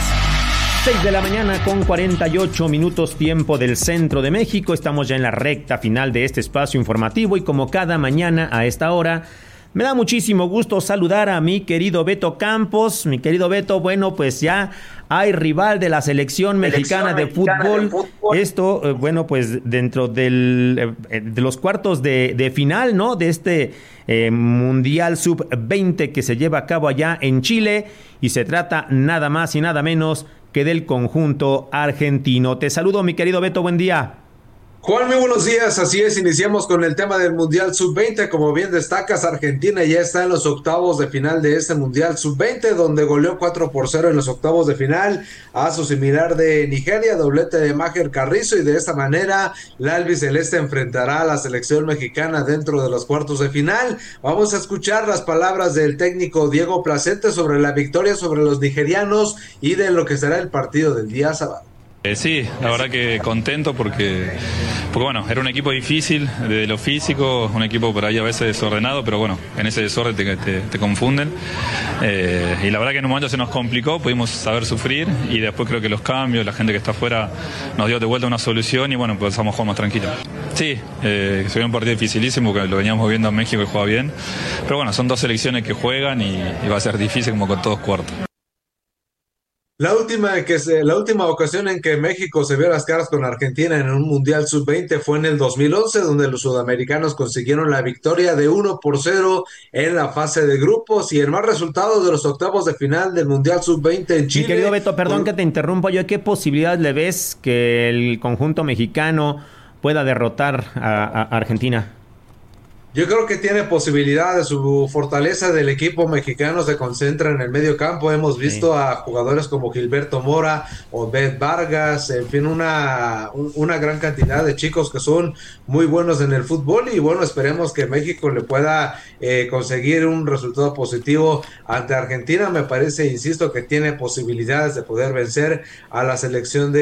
Speaker 5: 6 de la mañana con 48 minutos tiempo del centro de México. Estamos ya en la recta final de este espacio informativo y como cada mañana a esta hora me da muchísimo gusto saludar a mi querido Beto Campos. Mi querido Beto, bueno, pues ya hay rival de la selección mexicana de fútbol. Esto, bueno, pues dentro de los cuartos de final, ¿no? De este Mundial Sub-20 que se lleva a cabo allá en Chile. Y se trata nada más y nada menos que del conjunto argentino. Te saludo, mi querido Beto, buen día.
Speaker 25: Juan, muy buenos días. Así es, iniciamos con el tema del Mundial Sub-20. Como bien destacas, Argentina ya está en los octavos de final de este Mundial Sub-20, donde goleó 4-0 en los octavos de final a su similar de Nigeria, doblete de Máger Carrizo, y de esta manera la albiceleste enfrentará a la selección mexicana dentro de los cuartos de final. Vamos a escuchar las palabras del técnico Diego Placente sobre la victoria sobre los nigerianos y de lo que será el partido del día sábado.
Speaker 26: Sí, la verdad que contento porque
Speaker 8: Porque bueno, era un equipo difícil de lo físico, un equipo por ahí a veces desordenado, pero bueno, en ese desorden te confunden. Y la verdad que en un momento se nos complicó, pudimos saber sufrir y después creo que los cambios, la gente que está afuera nos dio de vuelta una solución y bueno, empezamos a jugar más tranquilo. Sí, se vio un partido dificilísimo porque lo veníamos viendo en México y juega bien, pero bueno, son dos selecciones que juegan y va a ser difícil como con todos cuartos.
Speaker 25: La última ocasión en que México se vio las caras con Argentina en un Mundial Sub-20 fue en el 2011, donde los sudamericanos consiguieron la victoria de 1-0 en la fase de grupos y el más resultado de los octavos de final del Mundial Sub-20 en Chile.
Speaker 5: Mi querido Beto, perdón que te interrumpa, ¿qué posibilidad le ves que el conjunto mexicano pueda derrotar a Argentina?
Speaker 25: Yo creo que tiene posibilidades. Su fortaleza del equipo mexicano se concentra en el medio campo. Hemos visto a jugadores como Gilberto Mora, Obed Vargas, en fin, una gran cantidad de chicos que son muy buenos en el fútbol y bueno, esperemos que México le pueda conseguir un resultado positivo ante Argentina. Me parece, insisto, que tiene posibilidades de poder vencer a la selección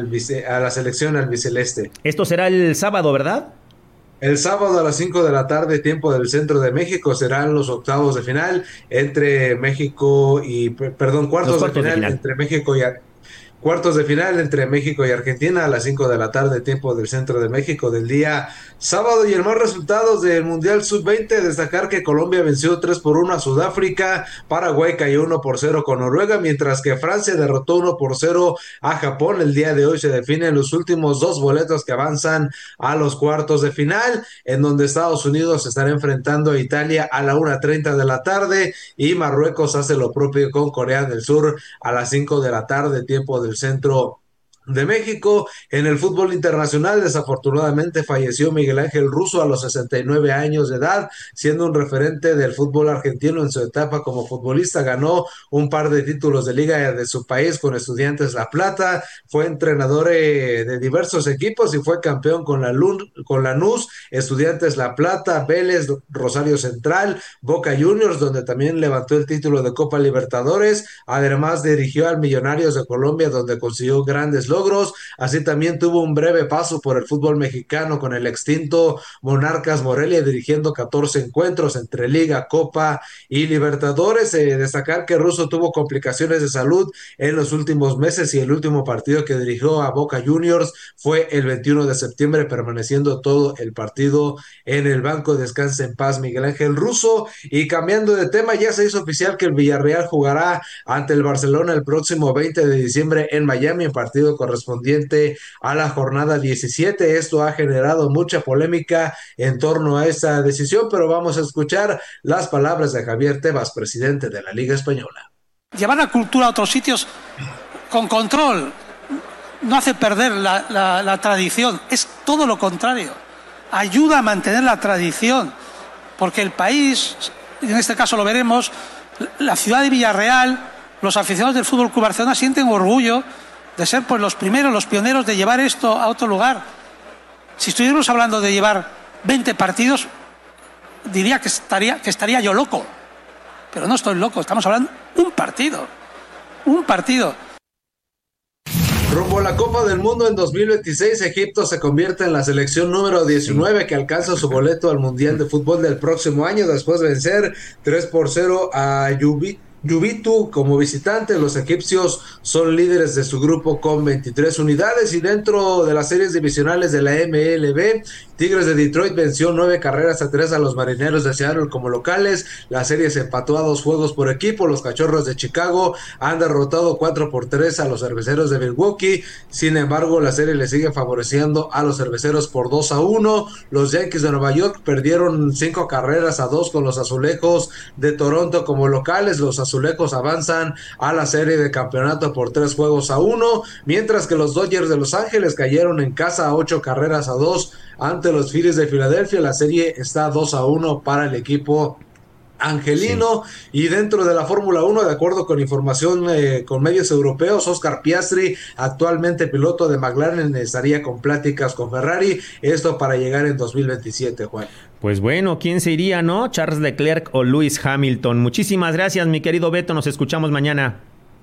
Speaker 25: albiceleste.
Speaker 5: Esto será el sábado, ¿verdad?
Speaker 25: El sábado a las 5 de la tarde, tiempo del centro de México, serán los octavos de final entre México y, cuartos de final entre México y cuartos de final entre México y Argentina a las 5 de la tarde, tiempo del centro de México del día sábado. Y el más resultados del Mundial Sub-20, destacar que Colombia venció 3-1 a Sudáfrica, Paraguay cayó 1-0 con Noruega, mientras que Francia derrotó 1-0 a Japón. El día de hoy se definen los últimos dos boletos que avanzan a los cuartos de final, en donde Estados Unidos se estará enfrentando a Italia a la 1:30 de la tarde y Marruecos hace lo propio con Corea del Sur a las 5 de la tarde, tiempo del centro de México. En el fútbol internacional, desafortunadamente falleció Miguel Ángel Russo a los 69 años de edad, siendo un referente del fútbol argentino en su etapa como futbolista. Ganó un par de títulos de liga de su país con Estudiantes La Plata, fue entrenador de diversos equipos y fue campeón con Lanús, Estudiantes La Plata, Vélez, Rosario Central, Boca Juniors, donde también levantó el título de Copa Libertadores. Además dirigió al Millonarios de Colombia, donde consiguió grandes logros. Así también tuvo un breve paso por el fútbol mexicano con el extinto Monarcas Morelia, dirigiendo 14 encuentros entre Liga, Copa y Libertadores. Destacar que Russo tuvo complicaciones de salud en los últimos meses y el último partido que dirigió a Boca Juniors fue el 21 de septiembre, permaneciendo todo el partido en el banco. Descansa en paz Miguel Ángel Russo. Y cambiando de tema, ya se hizo oficial que el Villarreal jugará ante el Barcelona el próximo 20 de diciembre en Miami, en partido correspondiente a la jornada 17. Esto ha generado mucha polémica en torno a esta decisión, pero vamos a escuchar las palabras de Javier Tebas, presidente de la Liga Española.
Speaker 10: Llevar la cultura a otros sitios con control no hace perder la tradición, es todo lo contrario, ayuda a mantener la tradición, porque el país, en este caso lo veremos, la ciudad de Villarreal, los aficionados del Fútbol Club Barcelona sienten orgullo de ser pues los primeros, los pioneros de llevar esto a otro lugar. Si estuviéramos hablando de llevar 20 partidos, diría que estaría yo loco. Pero no estoy loco, estamos hablando de un partido.
Speaker 25: Rumbo a la Copa del Mundo en 2026, Egipto se convierte en la selección número 19 que alcanza su boleto al Mundial de Fútbol del próximo año, después de vencer 3-0 a Juventus como visitante. Los egipcios son líderes de su grupo con 23 unidades y dentro de las series divisionales de la MLB, Tigres de Detroit venció 9-3 a los Marineros de Seattle como locales. La serie se empató a 2 juegos por equipo. Los Cachorros de Chicago han derrotado 4-3 a los Cerveceros de Milwaukee. Sin embargo, la serie le sigue favoreciendo a los Cerveceros por 2-1. Los Yankees de Nueva York perdieron 5-2 con los Azulejos de Toronto como locales. Los Azulejos avanzan a la serie de campeonato por 3-1, mientras que los Dodgers de Los Ángeles cayeron en casa a 8-2 ante los Phillies de Filadelfia. La serie está 2-1 para el equipo angelino. Sí. Y dentro de la Fórmula 1, de acuerdo con información con medios europeos, Oscar Piastri, actualmente piloto de McLaren, estaría con pláticas con Ferrari, esto para llegar en 2027, Juan.
Speaker 5: Pues bueno, ¿quién se iría, no? ¿Charles Leclerc o Lewis Hamilton? Muchísimas gracias, mi querido Beto, nos escuchamos mañana.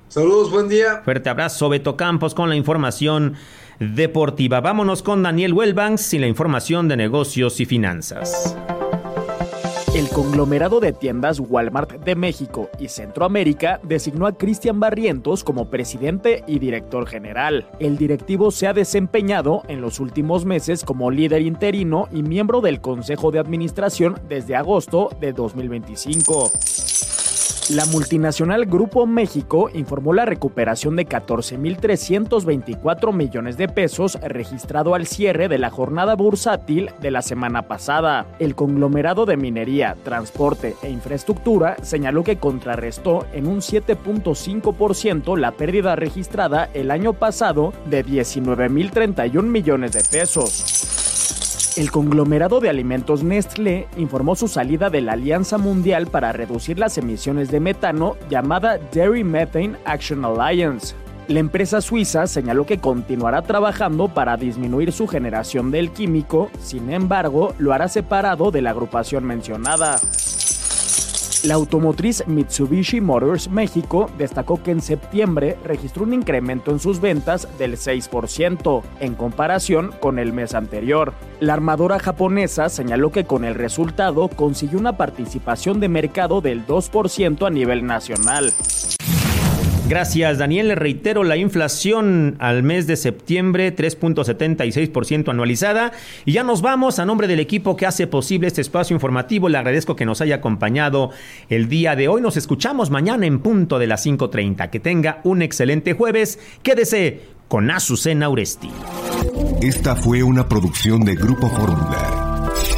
Speaker 25: Saludos, buen día.
Speaker 5: Fuerte abrazo, Beto Campos, con la información deportiva. Vámonos con Daniel Wellbanks y la información de negocios y finanzas.
Speaker 11: El conglomerado de tiendas Walmart de México y Centroamérica designó a Cristian Barrientos como presidente y director general. El directivo se ha desempeñado en los últimos meses como líder interino y miembro del Consejo de Administración desde agosto de 2025. La multinacional Grupo México informó la recuperación de 14,324 millones de pesos registrado al cierre de la jornada bursátil de la semana pasada. El conglomerado de minería, transporte e infraestructura señaló que contrarrestó en un 7.5% la pérdida registrada el año pasado de 19,031 millones de pesos. El conglomerado de alimentos Nestlé informó su salida de la Alianza Mundial para reducir las emisiones de metano llamada Dairy Methane Action Alliance. La empresa suiza señaló que continuará trabajando para disminuir su generación del químico, sin embargo, lo hará separado de la agrupación mencionada. La automotriz Mitsubishi Motors México destacó que en septiembre registró un incremento en sus ventas del 6% en comparación con el mes anterior. La armadora japonesa señaló que con el resultado consiguió una participación de mercado del 2% a nivel nacional.
Speaker 5: Gracias, Daniel. Le reitero, la inflación al mes de septiembre, 3.76% anualizada. Y ya nos vamos. A nombre del equipo que hace posible este espacio informativo, le agradezco que nos haya acompañado el día de hoy. Nos escuchamos mañana en punto de las 5:30. Que tenga un excelente jueves. Quédese con Azucena Uresti.
Speaker 3: Esta fue una producción de Grupo Fórmula.